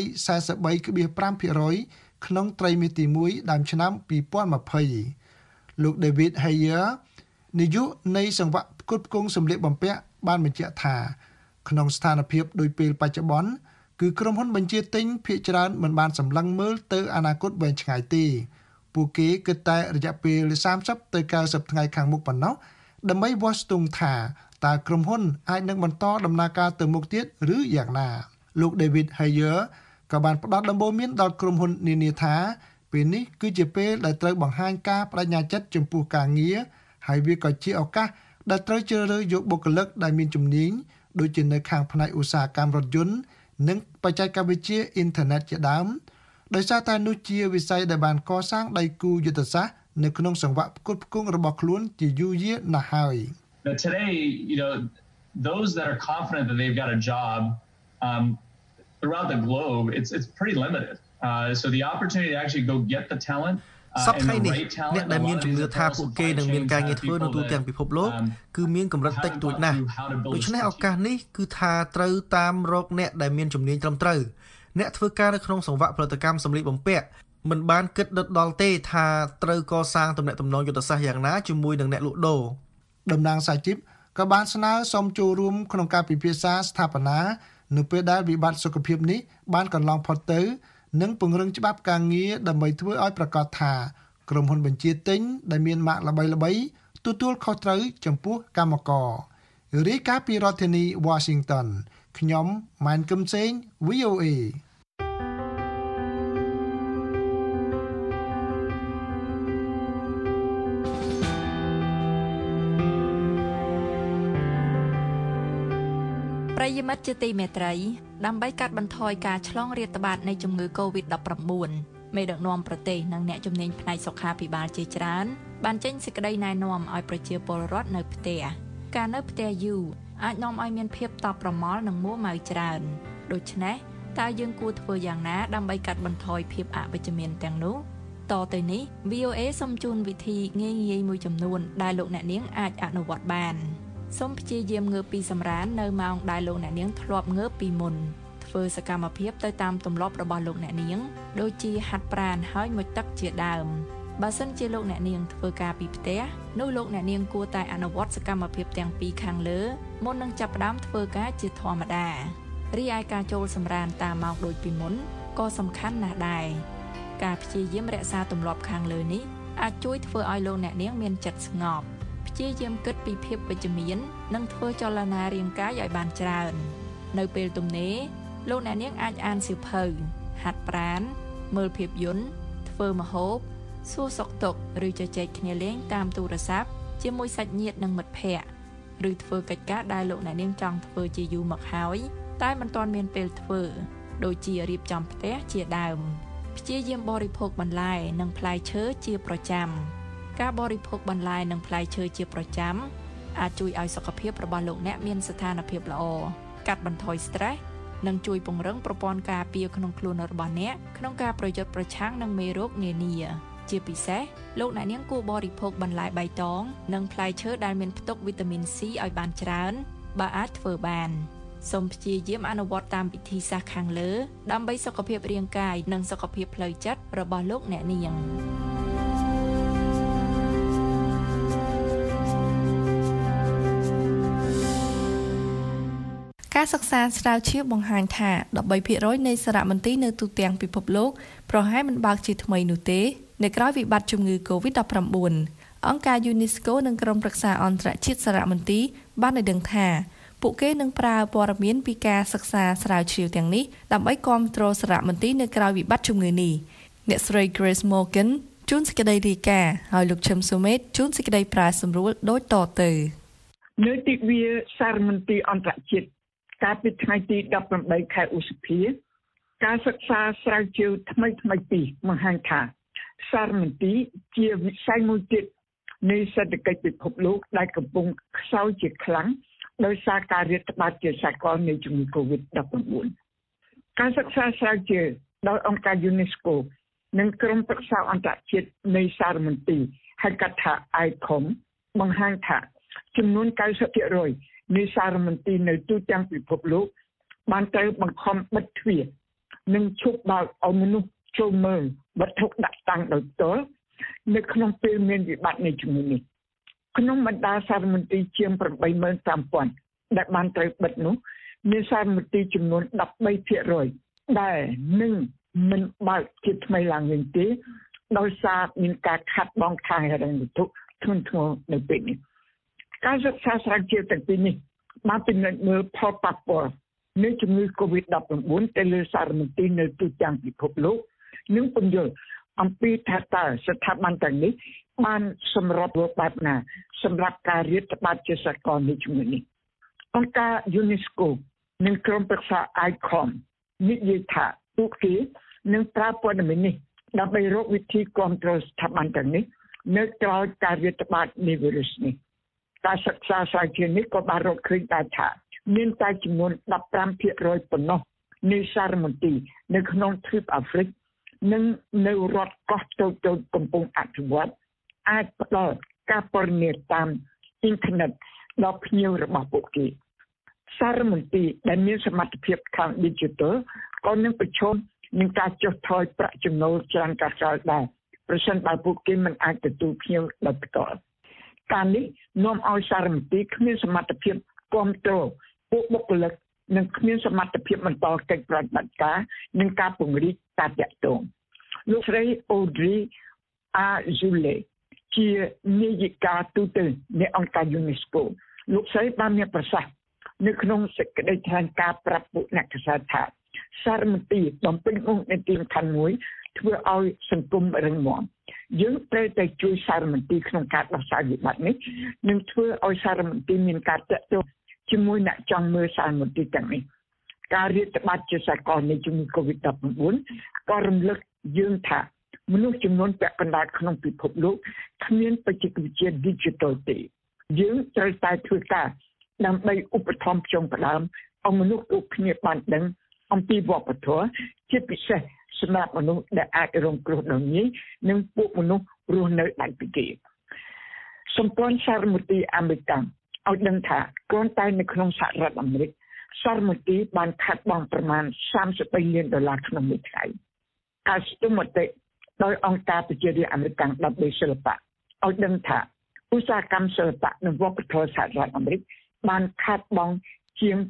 43.5% ក្នុងត្រីមាសទី1ដើមឆ្នាំ2020លោក David Heyer នាយកនៃសង្វាក់ផ្គត់ផ្គង់សម្លៀកបំពាក់បានបញ្ជាក់ថាក្នុងស្ថានភាពដូចពេលបច្ចុប្បន្នគឺក្រុមហ៊ុនបញ្ជាទិញភាគច្រើនមិនបានសម្លឹងមើលទៅអនាគតវែងឆ្ងាយទេពួកគេគិតតែរយៈពេល30ទៅ90ថ្ងៃខាងមុខប៉ុណ្ណោះដើម្បីវាស់ស្ទង់ថាតើក្រុមហ៊ុនអាចនឹងបន្តដំណើរការទៅមុខទៀតឬយ៉ាងណាលោក David Heyer ក៏បានផ្ដល់ដំបូន្មានដល់ក្រុមហ៊ុននានាថាពេលនេះគឺជាពេលដែលត្រូវបង្ហាញការបដិញ្ញាចិត្តចំពោះការងារហើយវាក៏ជាឱកាសដែលត្រូវជ្រើសរើសយកបុគ្គលិកដែលមានជំនាញដូចជានៅខាងផ្នែកឧស្សាហកម្មរថយន្តនិងបច្ចេកវិទ្យាអ៊ីនធឺណិតជាដើមដោយសារតែនោះជាវិស័យដែលបានកសាងដៃគូយុទ្ធសាស្ត្រនៅក្នុងសង្វាក់ផ្គត់ផ្គង់របស់ខ្លួនជាយូរយារណាស់ហើយ Today, those that are confident that they've got a job throughout the globe, it's pretty limited. So the opportunity to actually go get the talent សប្តាហ៍នេះអ្នកដែលមានជំនឿថាពួកគេនឹងមានការងារធ្វើនៅទូទាំងពិភពលោកគឺមានកម្រិតតិចតួចណាស់ដូច្នេះឱកាសនេះគឺថាត្រូវតាមរកអ្នកដែលមានជំនាញត្រឹមត្រូវអ្នកធ្វើការនៅក្នុងសង្វាក់ផលិតកម្មសម្លៀកបំពាក់មិនបានគិតដិតដល់ទេថាត្រូវកសាងទំនាក់ទំនងយុទ្ធសាស្ត្រយ៉ាងណាជាមួយនឹងអ្នកលក់ដូរតំណាងសាជីពក៏បានស្នើសុំចូលរួមក្នុងការពិភាក្សាស្ថាបនានៅពេលដែលវិបត្តិសុខភាពនេះបានកន្លងផុតទៅនិងពង្រឹងច្បាប់ការងារដើម្បីធ្វើឲ្យប្រកាសថាក្រុមហ៊ុនបញ្ជាទិញដែលមានម៉ាកល្បីៗទទួលខុសត្រូវចំពោះកម្មកររាយការណ៍ពីរដ្ឋធានី Washington ខ្ញុំម៉ែនកឹមសេង VOA ប្រិយមិត្តជាទីមេត្រីដើម្បីកាត់បន្ថយការឆ្លងរាតត្បាតនៃជំងឺ COVID-19 មេដឹកនាំប្រទេសនិងអ្នកជំនាញផ្នែកសុខាភិបាលជាច្រើនបានចេញសេចក្តីណែនាំឲ្យប្រជាពលរដ្ឋនៅផ្ទះការនៅផ្ទះយូរអាចនាំឲ្យមានភាពតប់ប្រមល់និងមួម៉ៅច្រើនដូច្នេះតើយើងគួរធ្វើយ៉ាងណាដើម្បីកាត់បន្ថយភាពអវិជ្ជមានទាំងនោះតទៅនេះ VOA សូមជូនវិធីងាយៗមួយចំនួនដែលលោកអ្នកនាងអាចអនុវត្តបានសូមព្យាយាមងើបពីសម្រាននៅម៉ោងដែលលោកអ្នកនាងធ្លាប់ងើបពីមុនធ្វើសកម្មភាពទៅតាមទម្លាប់របស់លោកអ្នកនាងដូចជាហាត់ប្រាណហើយមុជទឹកជាដើមបើសិនជាលោកអ្នកនាងធ្វើការពីផ្ទះនោះលោកអ្នកនាងគួរតែអនុវត្តសកម្មភាពទាំងពីរខាងលើមុននឹងចាប់ផ្ដើមធ្វើការជាធម្មតារីឯការចូលសម្រានតាមម៉ោងដូចពីមុនក៏សំខាន់ណាស់ដែរការព្យាយាមរក្សាទម្លាប់ខាងលើនេះអាចជួយធ្វើឲ្យលោកអ្នកនាងមានចិត្តស្ងប់ព្យាយាមគិតពីភាពវិជ្ជមាននិងធ្វើចលនារាងកាយឲ្យបានច្រើននៅពេលទំនេរលោកអ្នកនាងអាចអានសៀវភៅហាត់ប្រាណមើលភាពយន្តធ្វើម្ហូបសួរសុខទុក្ខឬជជែកគ្នាលេងតាមទូរស័ព្ទជាមួយសាច់ញាតិនិងមិត្តភ័ក្តិឬធ្វើកិច្ចការដែលលោកអ្នកនាងចង់ធ្វើជាយូរមកហើយតែមិនទាន់មានពេលធ្វើដូចជារៀបចំផ្ទះជាដើមព្យាយាមបរិភោគបន្លែនិងផ្លែឈើជាប្រចាំការបរិភោគបន្លែនិងផ្លែឈើជាប្រចាំអាចជួយឲ្យសុខភាពរបស់លោកអ្នកមានស្ថានភាពល្អកាត់បន្ថយ stress និងជួយពង្រឹងប្រព័ន្ធការពារក្នុងខ្លួនរបស់អ្នកក្នុងការប្រយុទ្ធប្រឆាំងនឹងមេរោគនានាជាពិសេសលោកអ្នកនាងគួរបរិភោគបន្លែបៃតងនិងផ្លែឈើដែលមានផ្ទុកវីតាមីន C ឲ្យបានច្រើនបើអាចធ្វើបានសូមព្យាយាមអនុវត្តតាមវិធីសាស្ត្រខាងលើដើម្បីសុខភាពរាងកាយនិងសុខភាពផ្លូវចិត្តរបស់លោកអ្នកនាងការសិក្សាស្រាវជ្រាវបង្ហាញថា 13% នៃសារមន្ទីរនៅទូទាំងពិភពលោកប្រហែលមិនបើកជាថ្មីនោះទេនៅក្រៅវិបត្តិជំងឺ COVID-19 អង្គការ UNESCO និងក្រុមប្រឹក្សាអន្តរជាតិសារមន្ទីរបានឲ្យដឹងថាពួកគេនឹងប្រើព័ត៌មានពីការសិក្សាស្រាវជ្រាវទាំងនេះដើម្បីគាំទ្រសារមន្ទីរនៅក្រៅវិបត្តិជំងឺនេះអ្នកស្រី Grace Morgan ជួនសេចក្តីរាយការណ៍ហើយលោកឈឹមសុមេតជួនសេចក្តីប្រាសម្រួលដូចតទៅនៅទីវាសារមន្ទីរអន្តរជាតិកាលពីថ្ងៃទី18ខែឧសភាការសិក្សាស្រាវជ្រាវថ្មីពីបង្ហាញថាសារមន្ទីរជាវិស័យមួយទៀតនៃសេដ្ឋកិច្ចពិភពលោកដែលកំពុងខ្សោយជាខ្លាំងដោយសារការរាតត្បាតជាសកលនៃជំងឺ COVID-19 ការសិក្សាស្រាវជ្រាវដោយអង្គការ UNESCO និងក្រុមប្រឹក្សាអន្តរជាតិនៃសារមន្ទីរហៅកាត់ថា ICOM បង្ហាញថាចំនួន 90% នៃសារមន្ទីរនៅទូទាំងពិភពលោកបានត្រូវបង្ខំបិទទ្វារនិងឈប់បើកឲ្យមនុស្សចូលមើលវត្ថុដាក់តាំងដោយផ្ទាល់នៅក្នុងពេលមានវិបត្តិនៃជំងឺនេះក្នុងបណ្ដាសារមន្ទីរជាង 85,000 ដែលបានត្រូវបិទនោះមានសារមន្ទីរចំនួន 13% ដែលនឹងមិនបើកជាថ្មីឡើងវិញទេដោយសារមានការខាត់បងខាងហិរញ្ញវត្ថុធ្ងន់ធ្ងរនៅពេលនេះការសិក្សាស្រាវជ្រាវទាំងពីរនេះបានពិនិត្យមើលផលប៉ះពាល់នៃជំងឺ COVID-19 ទៅលើសារមន្ទីរនៅទូទាំងពិភពលោកនិងពន្យល់អំពីថាតើស្ថាប័នទាំងនេះបានសម្របសម្រួលបែបណាសម្រាប់ការរាតត្បាតជាសកលនៃជំងឺនេះអង្គការ UNESCO និងក្រុមប្រឹក្សា ICOM និយាយថាពួកគេនឹងប្រើព័ត៌មាននេះដើម្បីរកវិធីគ្រប់គ្រងស្ថាប័នទាំងនេះនៅក្រៅការរាតត្បាតនៃវីរុសនេះការសិក្សាស្រាវជ្រាវនេះក៏បានរកឃើញដែរថាមានតែចំនួន 15% ប៉ុណ្ណោះនៃសារមន្ទីរនៅក្នុងទ្វីបអាហ្វ្រិកនិងនៅរដ្ឋកោះតូចៗកំពុងអភិវឌ្ឍអាចផ្ដល់ការព័ត៌មានតាមអ៊ីនធឺណិតដល់ភ្ញៀវរបស់ពួកគេសារមន្ទីរដែលមានសមត្ថភាពខាង Digital ក៏នឹងប្រឈមនឹងការចុះថយប្រាក់ចំណូលច្រើនកាសក្រោយដែរប្រសិនបើពួកគេមិនអាចទទួលភ្ញៀវដោយផ្ទាល់ការនេះនាំឲ្យសារមន្ទីរគ្មានសមត្ថភាពគ្រប់គ្រងពួកបុគ្គលិកនិងគ្មានសមត្ថភាពបន្តកិច្ចប្រតិបត្តិការនិងការពង្រីកការតាក់ទងលោកស្រី Audrey Azoulay ជានាយិកាទូតនៃអង្គការ UNESCO លោកស្រីបានមានប្រសាសន៍នៅក្នុងសេចក្តីថ្លែងការណ៍ប្រាប់ពួកអ្នកកសែតថាសារមន្ទីរបំពេញមុខនីតិសំខាន់មួយធ្វើឲ្យសង្គមរឹងមាំយើងត្រូវតែជួយសារមន្ទីរក្នុងការដោះស្រាយវិបត្តិនេះនិងធ្វើឲ្យសារមន្ទីរមានការតាក់ទងជជាមួយអ្នកចង់មើលសារមន្ទីរទាំងនេះការរាតត្បាតជាសកលនៃជំងឺ Covid-19 ក៏រំលឹកយើងថាមនុស្សចំនួនពាក់កណ្ដាលក្នុងពិភពលោកគ្មានបច្ចេកវិទ្យា digital ទេយើងត្រូវតែធ្វើការដើម្បីឧបត្ថម្ភផ្ដើមឲ្យមនុស្សគ្រប់គ្នាបានដឹងអំពីវប្បធម៌ជាពិសេសសម្រាប់មនុស្សដែលអាចរងគ្រោះដោយងាយនិងពួកមនុស្សរស់នៅដាច់ពីគេសម្ព័ន្ធសារមន្ទីរអាមេរិកឲ្យដឹងថាគ្រាន់តែនៅក្នុងសហរដ្ឋអាមេរិកសារមន្ទីរបានខាត់បងប្រមាណ$33 លានក្នុងមួយថ្ងៃការស្ទង់មតិដោយអង្គការប្រជារាស្ត្រអាមេរិកដើម្បីសិល្បៈឲ្យដឹងថាឧស្សាហកម្មសិល្បៈនិងវប្បធម៌សហរដ្ឋអាមេរិកបានខាត់បងជាង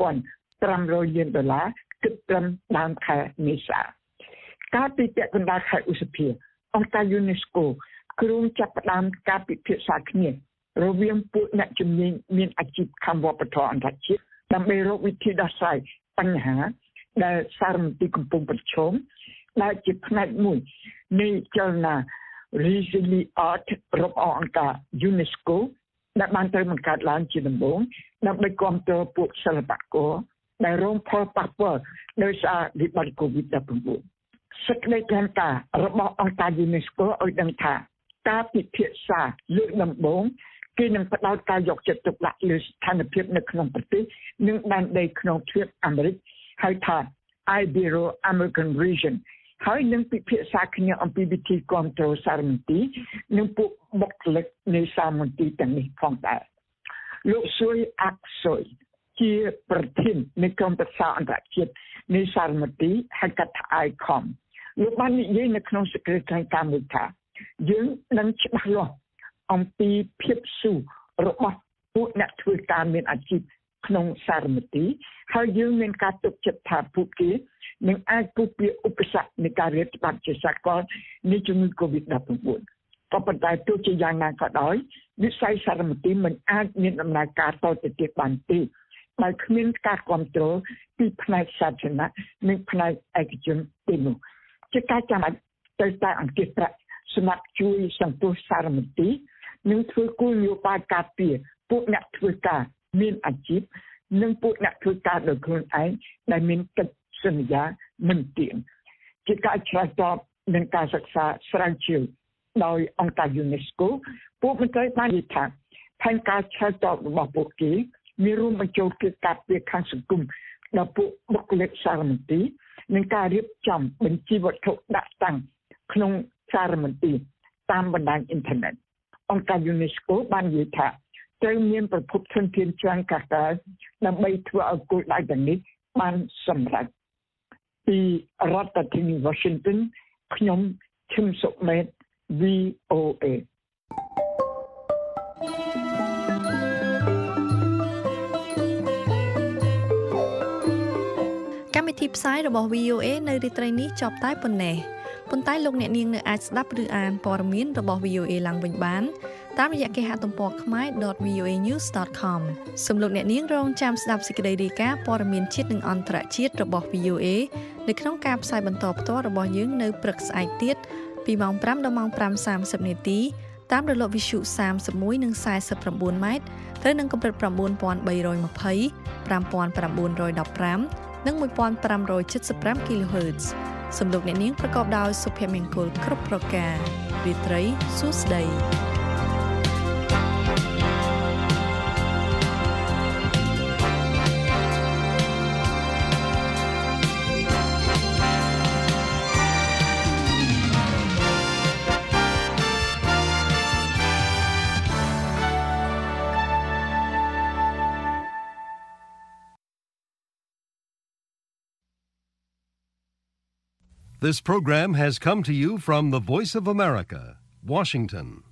$4,500 លានគិតត្រឹមដើមខែមេសាកាលពីពាក់កណ្ដាលខែឧសភាអង្គការ UNESCO គ្រោងចាប់ផ្ដើមការពិភាក្សាគ្នារវាងពួកអ្នកជំនាញមានអាជីពខាងវប្បធម៌អន្តរជាតិដើម្បីរកវិធីដោះស្រាយបញ្ហាដែលសារមន្ទីរកំពុងប្រឈមដែលជាផ្នែកមួយនៃចលនា Resilience Art របស់អង្គការ UNESCO ដែលបានត្រូវបង្កើតឡើងជាដំបូងដើម្បីគាំទ្រពួកសិល្បករដែលរងផលប៉ះពាល់ដោយសារវិបត្តិ COVID-19 សេចក្តីថ្លែងការណ៍របស់អង្គការ UNESCO ឲ្យដឹងថាការពិភាក្សាលើកដំបូងគេនឹងផ្ដោតការយកចិត្តទុកដាក់លើស្ថានភាពនៅក្នុងប្រទេសនិងដែនដីក្នុងទ្វីបអាមេរិកហៅថា Ibero-American Region ហើយនឹងពិភាក្សាគ្នាអំពីវិធីគាំទ្រសារមន្ទីរនិងពួកបុគ្គលិកនៃសារមន្ទីរទាំងនេះផងដែរលោកស៊ុយអាក់ស៊ុយជាប្រធាននៃក្រុមប្រឹក្សាអន្តរជាតិនៃសារមន្ទីរហៅកាត់ថា ICOM លោកបាននិយាយនៅក្នុងសេចក្តីថ្លែងការណ៍មួយថាយើងនឹងច្បាស់លាស់អំពីភាពស៊ូរបស់ពួកអ្នកធ្វើការមានអាជីពក្នុងសារមន្ទីរហើយយើងមានការទុកចិត្តថាពួកគេនឹងអាចពុះពៀឧបសគ្គនៃការរាតត្បាតជាសកលនៃជំងឺ Covid-19 ក៏ប៉ុន្តែទោះជាយ៉ាងណាក៏ដោយវិស័យសារមន្ទីរមិនអាចមានដំណើរការតទៅទៀតបានទេបើគ្មានការគ្រប់គ្រងពីផ្នែកសាធារណៈនិងផ្នែកឯកជនទេនោះជាការចាំបាច់ត្រូវតែអង្គាសប្រាក់សម្រាប់ជួយសង្គ្រោះសារមន្ទីរនិងធ្វើគោលនយោបាយការពារពួកអ្នកធ្វើការមានអាជីពនិងពួកអ្នកធ្វើការដោយខ្លួនឯងដែលមានកិច្ចសន្យាមិនទៀងជាការឆ្លើយតបនឹងការសិក្សាស្រាវជ្រាវដោយអង្គការ UNESCO ពួកមន្ត្រីបាននិយាយថាផែនការឆ្លើយតបរបស់ពួកគេមានរួមបញ្ចូលគឺការពារខាងសង្គមដល់ពួកបុគ្គលិកសារមន្ទីរនិងការរៀបចំបញ្ជីវត្ថុដាក់តាំងក្នុងសារមន្ទីរតាមបណ្ដាញអ៊ីនធឺណិតអង្គការ UNESCO បាននិយាយថាត្រូវមានប្រភពធនធានច្រើនកាកាដើម្បីធ្វើឲ្យគោលដៅទាំងនេះបានសម្រេចពីរដ្ឋធានី Washington ខ្ញុំឈឹមសុមេត VOA កម្មវិធីផ្សាយរបស់ VOA នៅរាត្រីនេះចប់តែប៉ុណ្ណេះប៉ុន្តែលោកអ្នកនាងនៅអាចស្ដាប់ឬអានព័ត៌មានរបស់ VOA ឡើងវិញបានតាមរយៈគេហទំព័រ khmer.voanews.com សូមលោកអ្នកនាងរងចាំស្ដាប់សេចក្តីរាយការណ៍ព័ត៌មានជាតិនិងអន្តរជាតិរបស់ VOA នៅក្នុងការផ្សាយបន្តផ្ទាល់របស់យើងនៅព្រឹកស្អែកទៀតពីម៉ោង 5 ដល់ម៉ោង 5:30 នាទីតាមរលកវិទ្យុ31និង49ម៉ែត្រត្រូវនឹងកម្រិត 9320 5915 និង 1575 kHz សំឡេងអ្នកនាងប្រកបដោយសុភមង្គលគ្រប់ប្រការរាត្រីសួស្តី This program has come to you from the Voice of America, Washington.